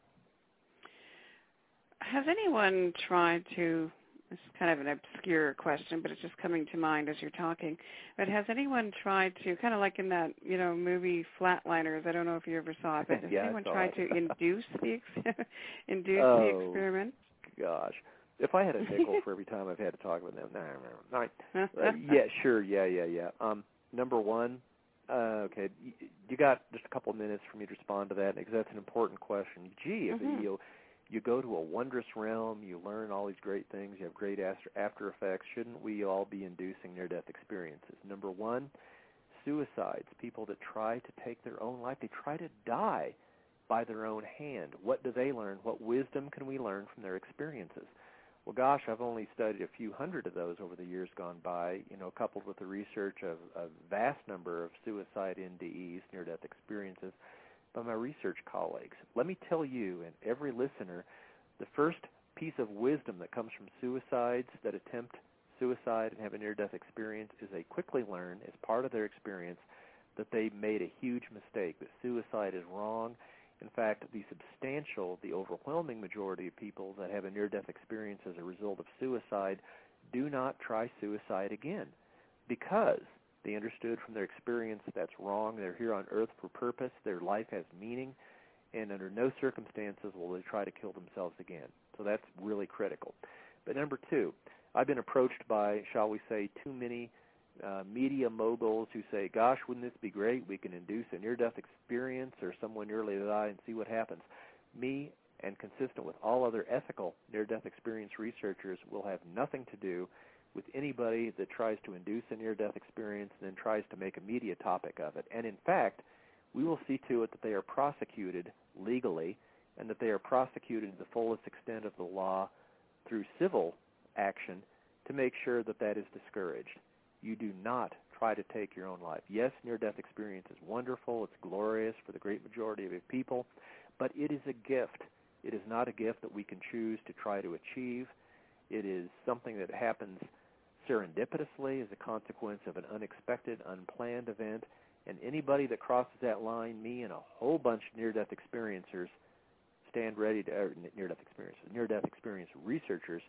Has anyone tried to, this is kind of an obscure question, but it's just coming to mind as you're talking, but has anyone tried to, kind of like in that, you know, movie Flatliners, I don't know if you ever saw it, but has yeah, anyone tried to induce the, ex- induce oh, the experiment? Gosh. If I had a nickel for every time I've had to talk with them, no, no, no. Uh, yeah, sure, yeah, yeah, yeah. Um, number one, uh, okay, you, you got just a couple of minutes for me to respond to that, because that's an important question. Gee, if mm-hmm. you you go to a wondrous realm, you learn all these great things, you have great after, after effects, shouldn't we all be inducing near-death experiences? Number one, suicides, people that try to take their own life, they try to die by their own hand. What do they learn? What wisdom can we learn from their experiences? Well, gosh, I've only studied a few hundred of those over the years gone by, you know, coupled with the research of a vast number of suicide N D Es, near-death experiences, by my research colleagues. Let me tell you and every listener, the first piece of wisdom that comes from suicides that attempt suicide and have a near-death experience is they quickly learn, as part of their experience, that they made a huge mistake, that suicide is wrong. In fact, the substantial, the overwhelming majority of people that have a near-death experience as a result of suicide do not try suicide again because they understood from their experience that's wrong. They're here on earth for purpose. Their life has meaning, and under no circumstances will they try to kill themselves again. So that's really critical. But number two, I've been approached by, shall we say, too many Uh, media moguls who say, gosh, wouldn't this be great? We can induce a near-death experience or someone nearly die and see what happens. Me, and consistent with all other ethical near-death experience researchers, will have nothing to do with anybody that tries to induce a near-death experience and then tries to make a media topic of it. And in fact, we will see to it that they are prosecuted legally and that they are prosecuted to the fullest extent of the law through civil action to make sure that that is discouraged. You do not try to take your own life. Yes, near-death experience is wonderful. It's glorious for the great majority of people, but it is a gift. It is not a gift that we can choose to try to achieve. It is something that happens serendipitously as a consequence of an unexpected, unplanned event, and anybody that crosses that line, me and a whole bunch of near-death experiencers stand ready to, er, near-death experiencers, near-death experience researchers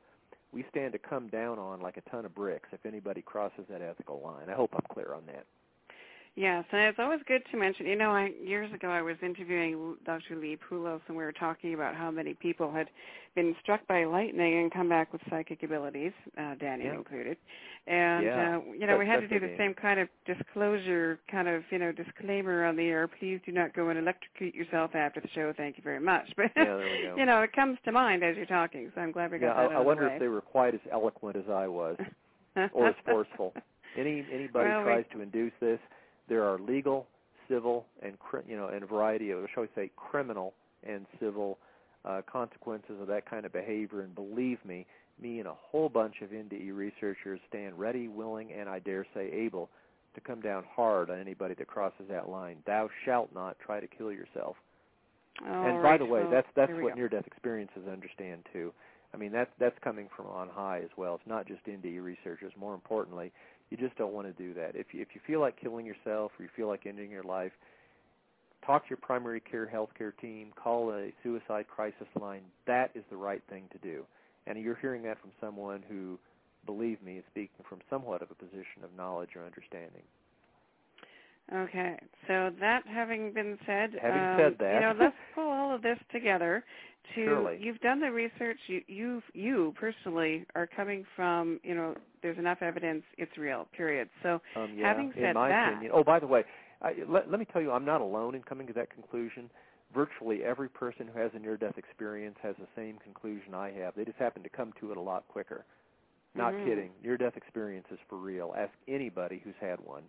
we stand to come down on like a ton of bricks if anybody crosses that ethical line. I hope I'm clear on that. Yes, and it's always good to mention, you know, I, years ago I was interviewing Doctor Lee Poulos, and we were talking about how many people had been struck by lightning and come back with psychic abilities, uh, Danny yeah. included. And, yeah. uh, you know, That's, we had to do the the same kind of disclosure, kind of, you know, disclaimer on the air. Please do not go and electrocute yourself after the show. Thank you very much. But, yeah, there we go. you know, it comes to mind as you're talking, so I'm glad we got yeah, that I, out I of the wonder way. if they were quite as eloquent as I was or as forceful. Any Anybody well, tries we, to induce this, there are legal, civil, and you know, and a variety of, shall we say, criminal and civil uh, consequences of that kind of behavior. And believe me, me and a whole bunch of N D E researchers stand ready, willing, and I dare say able to come down hard on anybody that crosses that line. Thou shalt not try to kill yourself. All and right, by the way, well, that's that's what go. near-death experiences understand too. I mean, that's that's coming from on high as well. It's not just N D E researchers. More importantly, you just don't want to do that. If you, if you feel like killing yourself or you feel like ending your life, talk to your primary care healthcare team. Call a suicide crisis line. That is the right thing to do. And you're hearing that from someone who, believe me, is speaking from somewhat of a position of knowledge or understanding. Okay, so that having been said, having um, said that, you know, let's pull all of this together. To Surely. You've done the research. You, you, you personally are coming from, you know, there's enough evidence. It's real. Period. So, um, yeah, having said in my that, opinion. Oh, by the way, I, let, let me tell you, I'm not alone in coming to that conclusion. Virtually every person who has a near-death experience has the same conclusion I have. They just happen to come to it a lot quicker. Not mm-hmm. kidding. Near-death experience is for real. Ask anybody who's had one.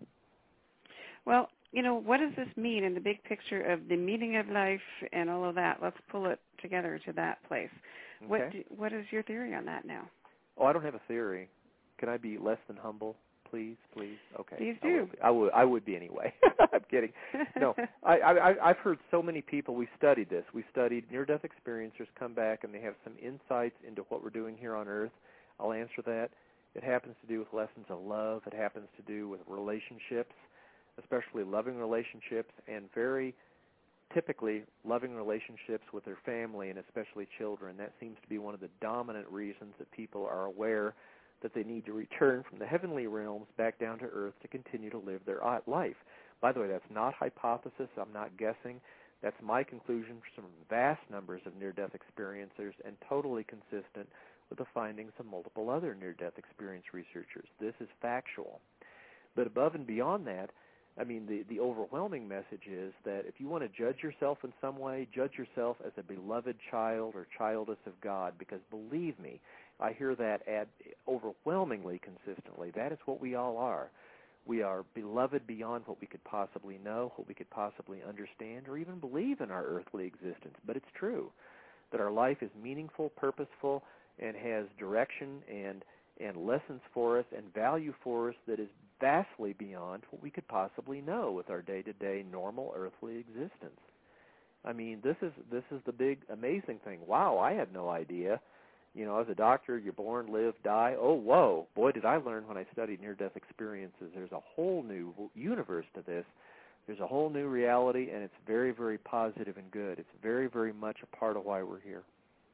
Well, you know, what does this mean in the big picture of the meaning of life and all of that? Let's pull it together to that place. Okay. What do, what is your theory on that now? Oh, I don't have a theory. Can I be less than humble, please? Please? Okay. Please I do. would, I would, I would be anyway. I'm kidding. No, I, I, I've heard so many people, we studied this. We studied near-death experiencers come back and they have some insights into what we're doing here on Earth. I'll answer that. It happens to do with lessons of love. It happens to do with relationships, especially loving relationships, and very typically loving relationships with their family and especially children. That seems to be one of the dominant reasons that people are aware that they need to return from the heavenly realms back down to earth to continue to live their life. By the way, that's not hypothesis. I'm not guessing. That's my conclusion from vast numbers of near-death experiencers and totally consistent with the findings of multiple other near-death experience researchers. This is factual. But above and beyond that, I mean, the, the overwhelming message is that if you want to judge yourself in some way, judge yourself as a beloved child or childess of God, because believe me, I hear that ad overwhelmingly consistently. That is what we all are. We are beloved beyond what we could possibly know, what we could possibly understand, or even believe in our earthly existence. But it's true that our life is meaningful, purposeful, and has direction and and lessons for us and value for us that is vastly beyond what we could possibly know with our day-to-day normal earthly existence. I mean, this is this is the big amazing thing. Wow, I had no idea. You know, as a doctor, you're born, live, die. Oh, whoa, boy, did I learn when I studied near-death experiences. There's a whole new universe to this. There's a whole new reality, and it's very, very positive and good. It's very, very much a part of why we're here.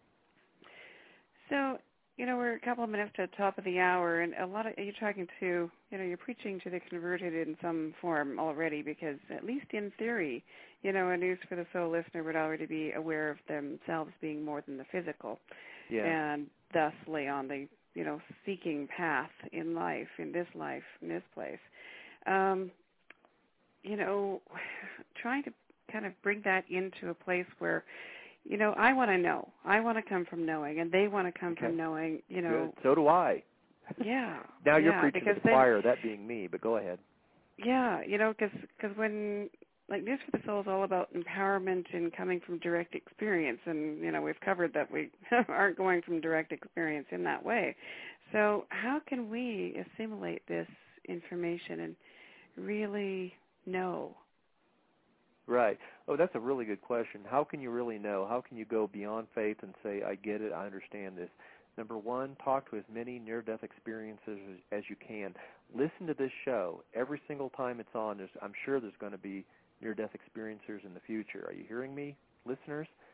So, you know, we're a couple of minutes to the top of the hour, and a lot of you're talking to, you know, you're preaching to the converted in some form already, because at least in theory, you know, a News for the Soul listener would already be aware of themselves being more than the physical, yeah. and thusly on the, you know, seeking path in life, in this life, in this place. Um, you know, trying to kind of bring that into a place where, you know, I want to know. I want to come from knowing, and they want to come okay. from knowing, you know. Good. So do I. Yeah. Now you're yeah, preaching to the choir, that being me, but go ahead. Yeah, you know, because cause when, like, News for the Soul is all about empowerment and coming from direct experience, and, you know, we've covered that we aren't going from direct experience in that way. So how can we assimilate this information and really know? Right. Oh, that's a really good question. How can you really know? How can you go beyond faith and say, I get it, I understand this? Number one, talk to as many near-death experiences as, as you can. Listen to this show. Every single time it's on, there's, I'm sure there's going to be near-death experiencers in the future. Are you hearing me, listeners?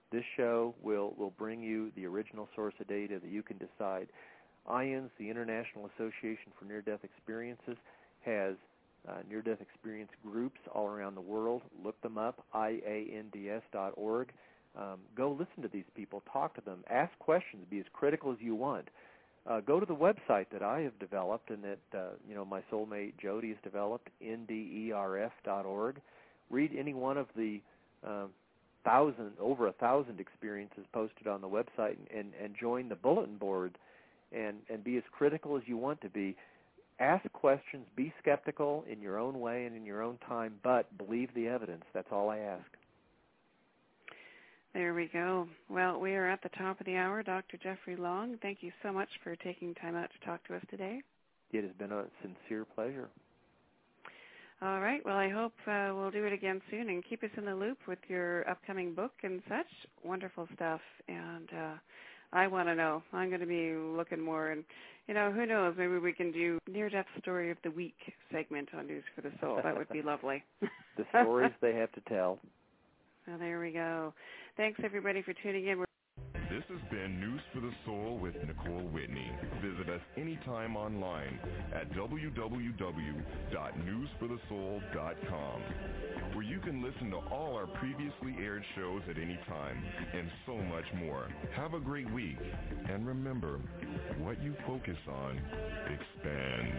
This show will, will bring you the original source of data that you can decide. I A N S, the International Association for Near-Death Experiences, has uh, near-death experience groups all around the world. Look them up, I A N D S dot org. Um, go listen to these people, talk to them, ask questions, be as critical as you want. Uh, go to the website that I have developed and that uh, you know my soulmate Jody has developed, N D E R F dot org. Read any one of the uh, thousand, over a thousand experiences posted on the website, and, and, and join the bulletin board, and, and be as critical as you want to be. Ask questions, be skeptical in your own way and in your own time, but believe the evidence. That's all I ask. There we go. Well, we are at the top of the hour. Doctor Jeffrey Long, thank you so much for taking time out to talk to us today. It has been a sincere pleasure. All right. Well, I hope uh, we'll do it again soon, and keep us in the loop with your upcoming book and such. Wonderful stuff. And uh, I want to know. I'm going to be looking more. And, you know, who knows? Maybe we can do Near-Death Story of the Week segment on News for the Soul. That would be lovely. The stories they have to tell. Well, there we go. Thanks, everybody, for tuning in. We're This has been News for the Soul with Nicole Whitney. Visit us anytime online at w w w dot news for the soul dot com, where you can listen to all our previously aired shows at any time, and so much more. Have a great week, and remember, what you focus on expands.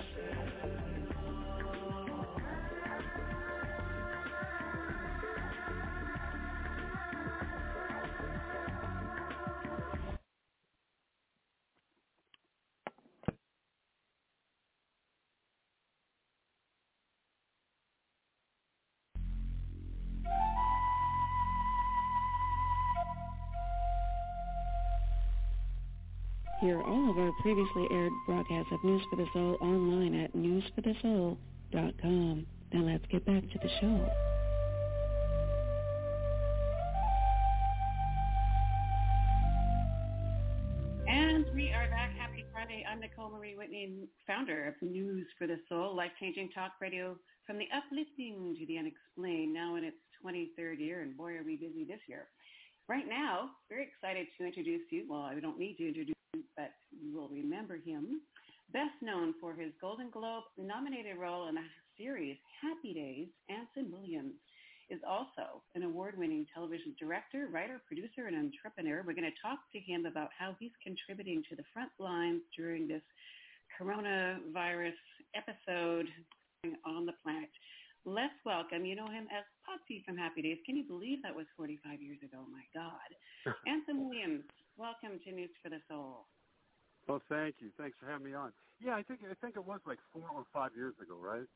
Hear all of our previously aired broadcasts of News for the Soul online at news for the soul dot com. Now let's get back to the show. And we are back. Happy Friday. I'm Nicole Marie Whitney, founder of News for the Soul, life-changing talk radio from the uplifting to the unexplained, now in its twenty-third year, and boy, are we busy this year. Right now, very excited to introduce you. Well, I don't need to introduce you, but you will remember him. Best known for his Golden Globe nominated role in the series Happy Days, Anson Williams is also an award-winning television director, writer, producer, and entrepreneur. We're going to talk to him about how he's contributing to the front lines during this coronavirus episode on the planet. Let's welcome, you know him as Potsy from Happy Days. Can you believe that was forty-five years ago? My God. Anson Williams, welcome to News for the Soul. Well, thank you. Thanks for having me on. Yeah, I think I think it was like four or five years ago, right?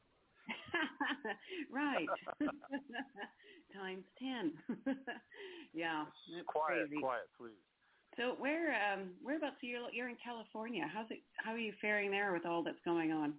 Right. Times ten. Yeah, that's quiet, crazy. Quiet, please. So where um whereabouts are you? You're in California. How's it? How are you faring there with all that's going on?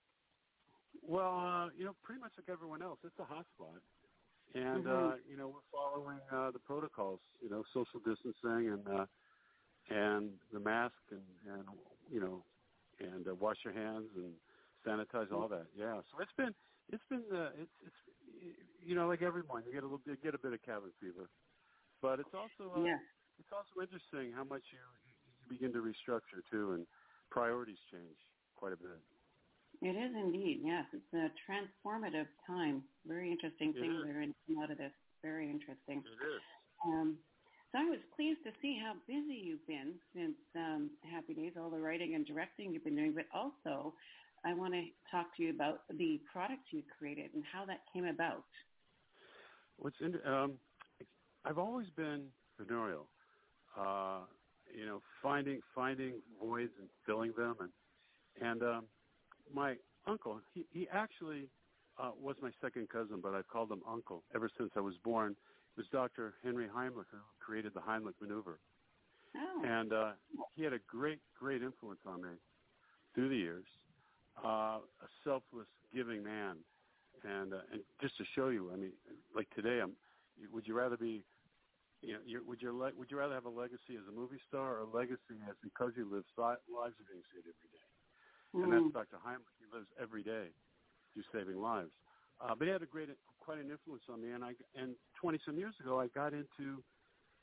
Well, uh, you know, pretty much like everyone else, it's a hotspot, and Mm-hmm. uh, you know, we're following uh, the protocols. You know, social distancing and uh, and the mask and, and you know, and uh, wash your hands and sanitize, all that. Yeah. So it's been it's been uh, it's it's you know, like every morning you get a little you get a bit of cabin fever, but it's also uh, yeah. it's also interesting how much you you begin to restructure too, and priorities change quite a bit. It is indeed, yes. It's a transformative time. Very interesting things are going to come out of this. Very interesting. It is. Um, so I was pleased to see how busy you've been since um, Happy Days, all the writing and directing you've been doing, but also I want to talk to you about the product you created and how that came about. What's in, um, I've always been entrepreneurial, uh, you know, finding finding voids and filling them, and and um, my uncle, he, he actually uh, was my second cousin, but I've called him uncle ever since I was born. It was Doctor Henry Heimlich who created the Heimlich maneuver. Oh. And uh, he had a great, great influence on me through the years. Uh, a selfless, giving man. And uh, and just to show you, I mean, like today, I'm, would you rather be, you know, you're, would you le- would you rather have a legacy as a movie star or a legacy as because you live si- lives are being saved every day? And that's Doctor Heimlich. He lives every day through saving lives. Uh, but he had a great, quite an influence on me. And I, and twenty some years ago, I got into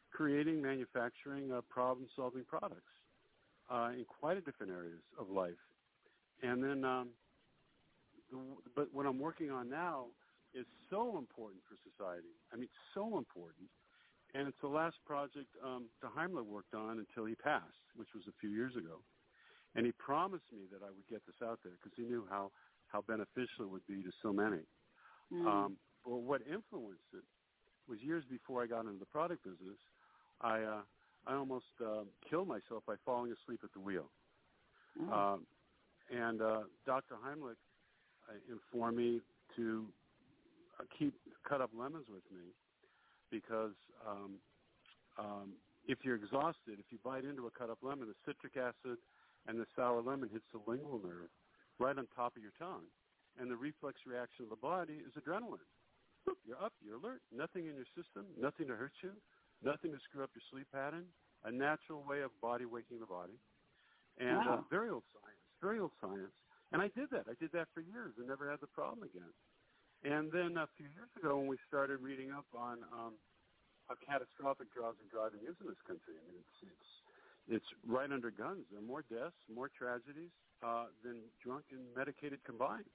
creating, manufacturing, uh, problem-solving products uh, in quite a different areas of life. And then, um, the, but what I'm working on now is so important for society. I mean, so important. And it's the last project um, De Heimlich worked on until he passed, which was a few years ago. And he promised me that I would get this out there because he knew how, how beneficial it would be to so many. Mm. Um, well, what influenced it was years before I got into the product business, I uh, I almost uh, killed myself by falling asleep at the wheel. Mm. Um, and uh, Doctor Heimlich uh, informed me to uh, keep cut up lemons with me because um, um, if you're exhausted, if you bite into a cut up lemon, the citric acid and the sour lemon hits the lingual nerve right on top of your tongue. And the reflex reaction of the body is adrenaline. You're up, you're alert, nothing in your system, nothing to hurt you, nothing to screw up your sleep pattern, a natural way of body waking the body. And wow. uh, very old science, very old science. And I did that. I did that for years and never had the problem again. And then a few years ago when we started reading up on um, how catastrophic drowsy driving is in this country, I mean, it's, it's It's right under guns. There are more deaths, more tragedies uh, than drunk and medicated combined.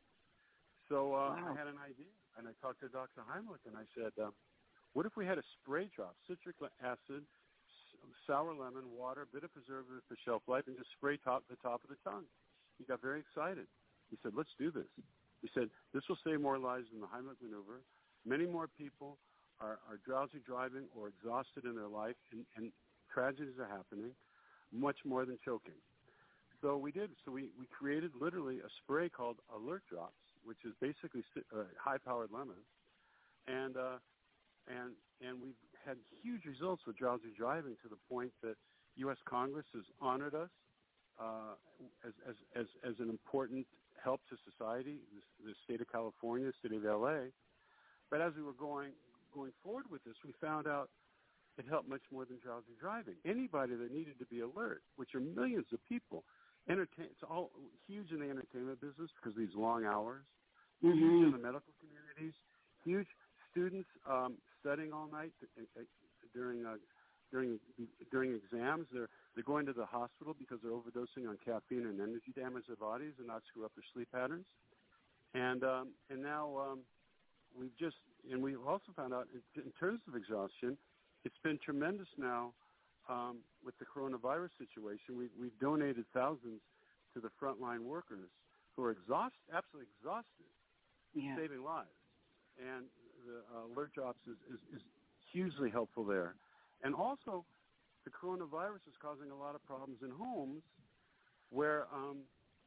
So uh, wow. I had an idea, and I talked to Doctor Heimlich, and I said, uh, what if we had a spray drop, citric acid, sour lemon, water, a bit of preservative for shelf life, and just spray top the top of the tongue? He got very excited. He said, let's do this. He said, this will save more lives than the Heimlich maneuver. Many more people are, are drowsy driving or exhausted in their life, and, and tragedies are happening. Much more than choking. So we did. So we, we created literally a spray called Alert Drops, which is basically uh, high-powered lemons, and uh, and and we've had huge results with drowsy driving to the point that U S Congress has honored us uh, as, as as as an important help to society. The, the state of California, the city of L A. But as we were going going forward with this, we found out it helped much more than drowsy driving. Anybody that needed to be alert, which are millions of people, entertain, it's all huge in the entertainment business because of these long hours, mm-hmm. huge in the medical communities, huge students um, studying all night during uh, during during exams. They're they're going to the hospital because they're overdosing on caffeine and energy damage their bodies and not screw up their sleep patterns. And um, and now um, we've just and we've also found out in, in terms of exhaustion. It's been tremendous now um, with the coronavirus situation. We, we've donated thousands to the frontline workers who are exhausted, absolutely exhausted, yeah. saving lives. And the uh, Alert Drops is, is, is hugely helpful there. And also, the coronavirus is causing a lot of problems in homes where um,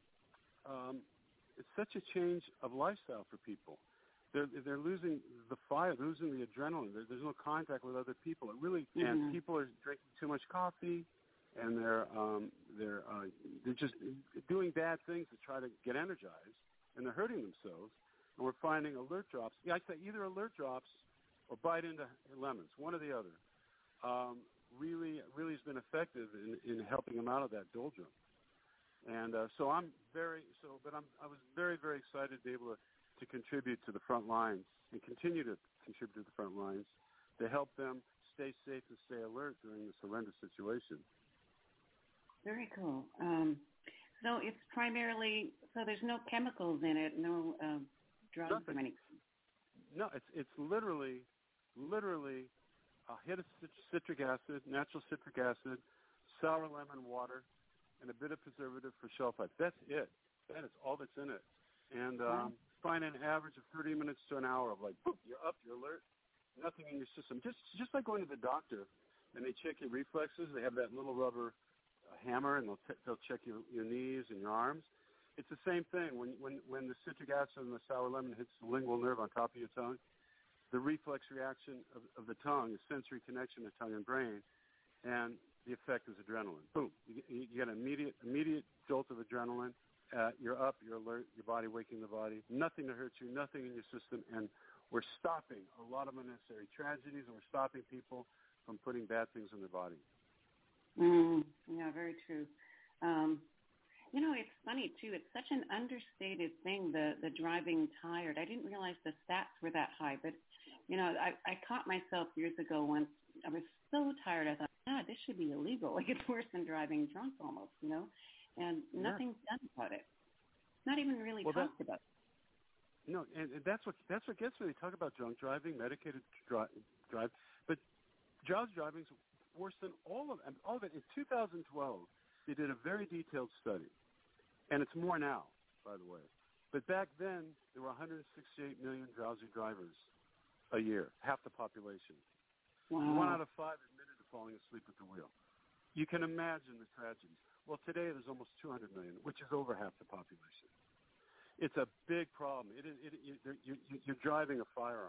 um, it's such a change of lifestyle for people. They're, they're losing the fire, they're losing the adrenaline. There, there's no contact with other people. It really, mm-hmm. and people are drinking too much coffee, and they're um, they're uh, they're just doing bad things to try to get energized, and they're hurting themselves. And we're finding Alert Drops. Yeah, I say either Alert Drops or bite into lemons, one or the other. Um, really, really has been effective in, in helping them out of that doldrum. And uh, so I'm very so, but I'm I was very very excited to be able to. to contribute to the front lines and continue to contribute to the front lines to help them stay safe and stay alert during this horrendous situation. Very cool. Um, so it's primarily, so there's no chemicals in it, no uh, drugs Nothing. or anything? No, it's it's literally, literally a hit of citric acid, natural citric acid, sour lemon water, and a bit of preservative for shelf life. That's it. That is all that's in it. And um, wow. find an average of thirty minutes to an hour of like, boop, you're up, you're alert, nothing in your system. Just just like going to the doctor and they check your reflexes. They have that little rubber uh, hammer and they'll t- they'll check your, your knees and your arms. It's the same thing. When, when, when the citric acid and the sour lemon hits the lingual nerve on top of your tongue, the reflex reaction of, of the tongue is sensory connection to tongue and brain, and the effect is adrenaline. Boom. You, you get an immediate, immediate jolt of adrenaline. Uh, you're up, you're alert, your body waking the body, nothing to hurt you, nothing in your system, and we're stopping a lot of unnecessary tragedies, and we're stopping people from putting bad things in their body. Mm, yeah, very true. Um, you know, it's funny, too. It's such an understated thing, the, the driving tired. I didn't realize the stats were that high, but You know, I, I caught myself years ago once. I was so tired. I thought, ah, this should be illegal. Like, it's worse than driving drunk almost, you know? And nothing's yeah. done about it. Not even really well, talked that, about it. No, and, and that's what that's what gets me. They talk about drunk driving, medicated dri- drive, but drowsy driving is worse than all of all of it. In two thousand twelve, they did a very detailed study, and it's more now, by the way. But back then, there were one hundred sixty-eight million drowsy drivers a year, half the population. Wow. One out of five admitted to falling asleep at the wheel. You can imagine the tragedies. Well, today there's almost two hundred million, which is over half the population. It's a big problem. It is, it, it, you, you, you're driving a firearm,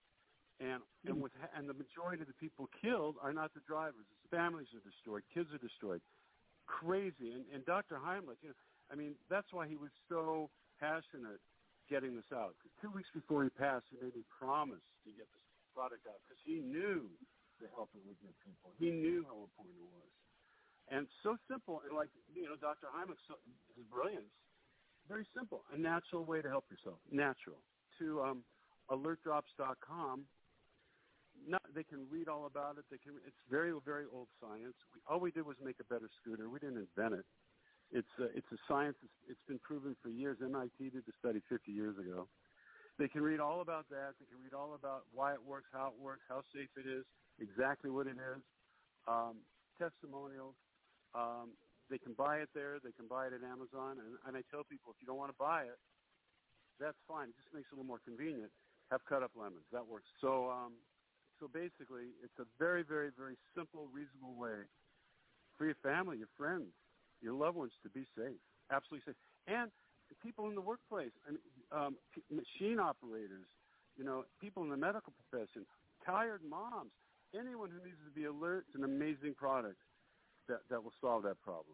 and and Mm-hmm. with and the majority of the people killed are not the drivers. It's families are destroyed, kids are destroyed, crazy. And, and Doctor Heimlich, you know, I mean, that's why he was so passionate getting this out. Two weeks before he passed, he made me promise to get this product out because he knew the help it would give people. He knew how important it was, and so simple. And like you know, Doctor Heimlich, so, his brilliance. Very simple, a natural way to help yourself, natural. To um, alert drops dot com, not, they can read all about it. They can. It's very, very old science. We, all we did was make a better scooter. We didn't invent it. It's a, it's a science. It's, it's been proven for years. M I T did the study fifty years ago. They can read all about that. They can read all about why it works, how it works, how safe it is, exactly what it is, um, testimonials. Um, They can buy it there. They can buy it at Amazon. And, and I tell people, if you don't want to buy it, that's fine. It just makes it a little more convenient. Have cut-up lemons. That works. So um, so basically, it's a very, very, very simple, reasonable way for your family, your friends, your loved ones to be safe, absolutely safe. And people in the workplace, I mean, um, machine operators, you know, people in the medical profession, tired moms, anyone who needs to be alert, it's an amazing product. That, that will solve that problem.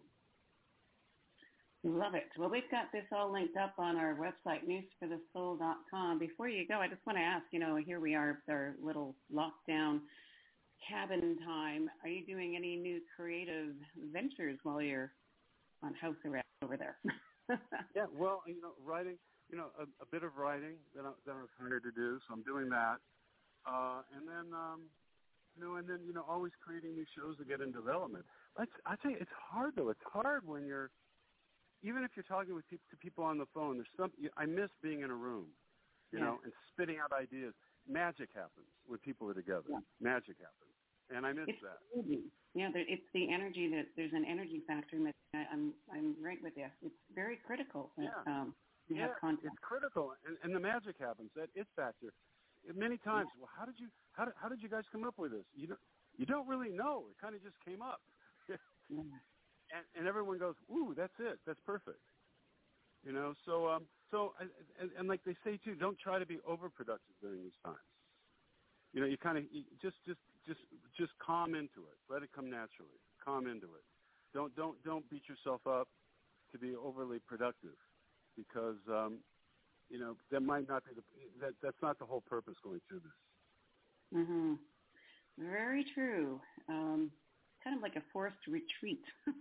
Love it. Well, we've got this all linked up on our website, news for the soul dot com. Before you go, I just want to ask, you know, here we are with our little lockdown cabin time. Are you doing any new creative ventures while you're on house arrest over there? Yeah, well, you know, writing, you know, a, a bit of writing that I, that I was hired to do, so I'm doing that. Uh, and then, um, you know, and then, you know, always creating new shows to get in development. Like, I tell you, it's hard, though. It's hard when you're, even if you're talking with people, to people on the phone, there's some, I miss being in a room, you yeah. know, and spitting out ideas. Magic happens when people are together. Yeah. Magic happens. And I miss it's that. Crazy. Yeah, there, it's the energy that, there's an energy factor that I, I'm, I'm right with you. It's very critical that yeah. um, you yeah, have contact. It's critical, and, and the magic happens, that it factor. Many times, yeah. well, how did you, how did, how did you guys come up with this? You don't, you don't really know. It kind of just came up. yeah. and, and everyone goes, ooh, that's it. That's perfect. You know, so, um, so, and, and like they say too, don't try to be overproductive during these times. You know, you kind of you just, just, just, just calm into it. Let it come naturally. Calm into it. Don't, don't, don't beat yourself up to be overly productive, because, um, you know, that might not be the that that's not the whole purpose going through this. Mhm. Very true. Um, kind of like a forced retreat.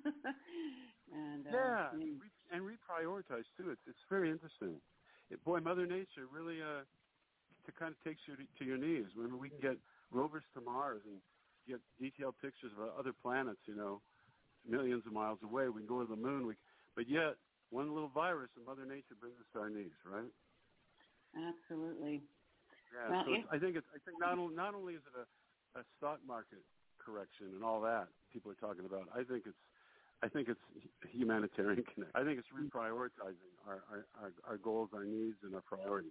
and uh, yeah, and, re- and reprioritize too. It's it's very interesting. It, boy, Mother Nature really uh, to kind of takes you to, to your knees. When we can get rovers to Mars and get detailed pictures of other planets, you know, millions of miles away. We can go to the moon. We, but yet, one little virus and Mother Nature brings us to our knees, right? Absolutely. Yeah, well, so in- I think it's, I think not only not only is it a, a stock market correction and all that people are talking about. I think it's I think it's humanitarian connect. I think it's reprioritizing our, our, our, our goals, our needs, and our priorities.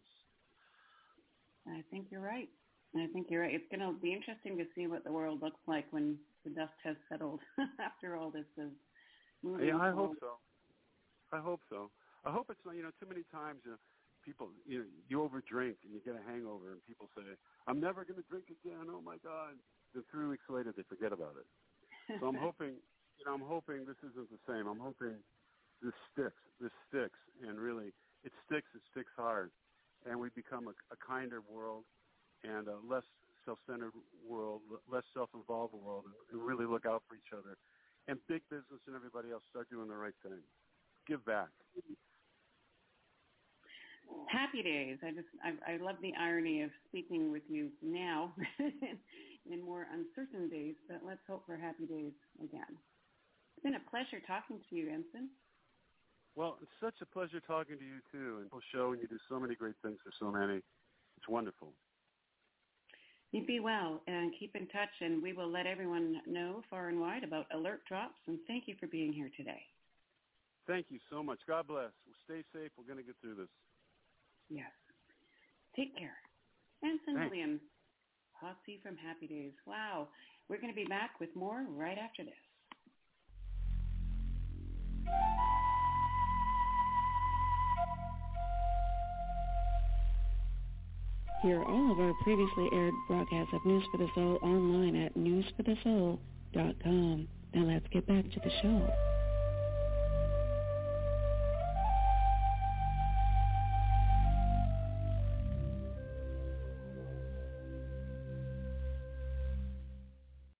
I think you're right. I think you're right. It's going to be interesting to see what the world looks like when the dust has settled after all this is moving. Yeah, I forward. hope so. I hope so. I hope it's not, you know, too many times, you know, people, you know, you overdrink and you get a hangover and people say, I'm never going to drink again, oh my God. Then three weeks later they forget about it. So I'm hoping, you know, I'm hoping this isn't the same. I'm hoping this sticks, this sticks, and really it sticks, it sticks hard, and we become a, a kinder world and a less self-centered world, less self-involved world, and really look out for each other. And big business and everybody else start doing the right thing. Give back. Happy happy days. I just, I, I love the irony of speaking with you now in more uncertain days, but let's hope for happy days again. It's been a pleasure talking to you, Ensign. Well, it's such a pleasure talking to you, too, and we'll show, and you do so many great things for so many. It's wonderful. You be well, and keep in touch, and we will let everyone know far and wide about alert drops, and thank you for being here today. Thank you so much. God bless. Well, stay safe. We're going to get through this. Yes. Take care. Ensign Thanks. Williams, Potsy from Happy Days. Wow. We're going to be back with more right after this. Hear all of our previously aired broadcasts of News for the Soul online at news for the soul dot com. Now let's get back to the show.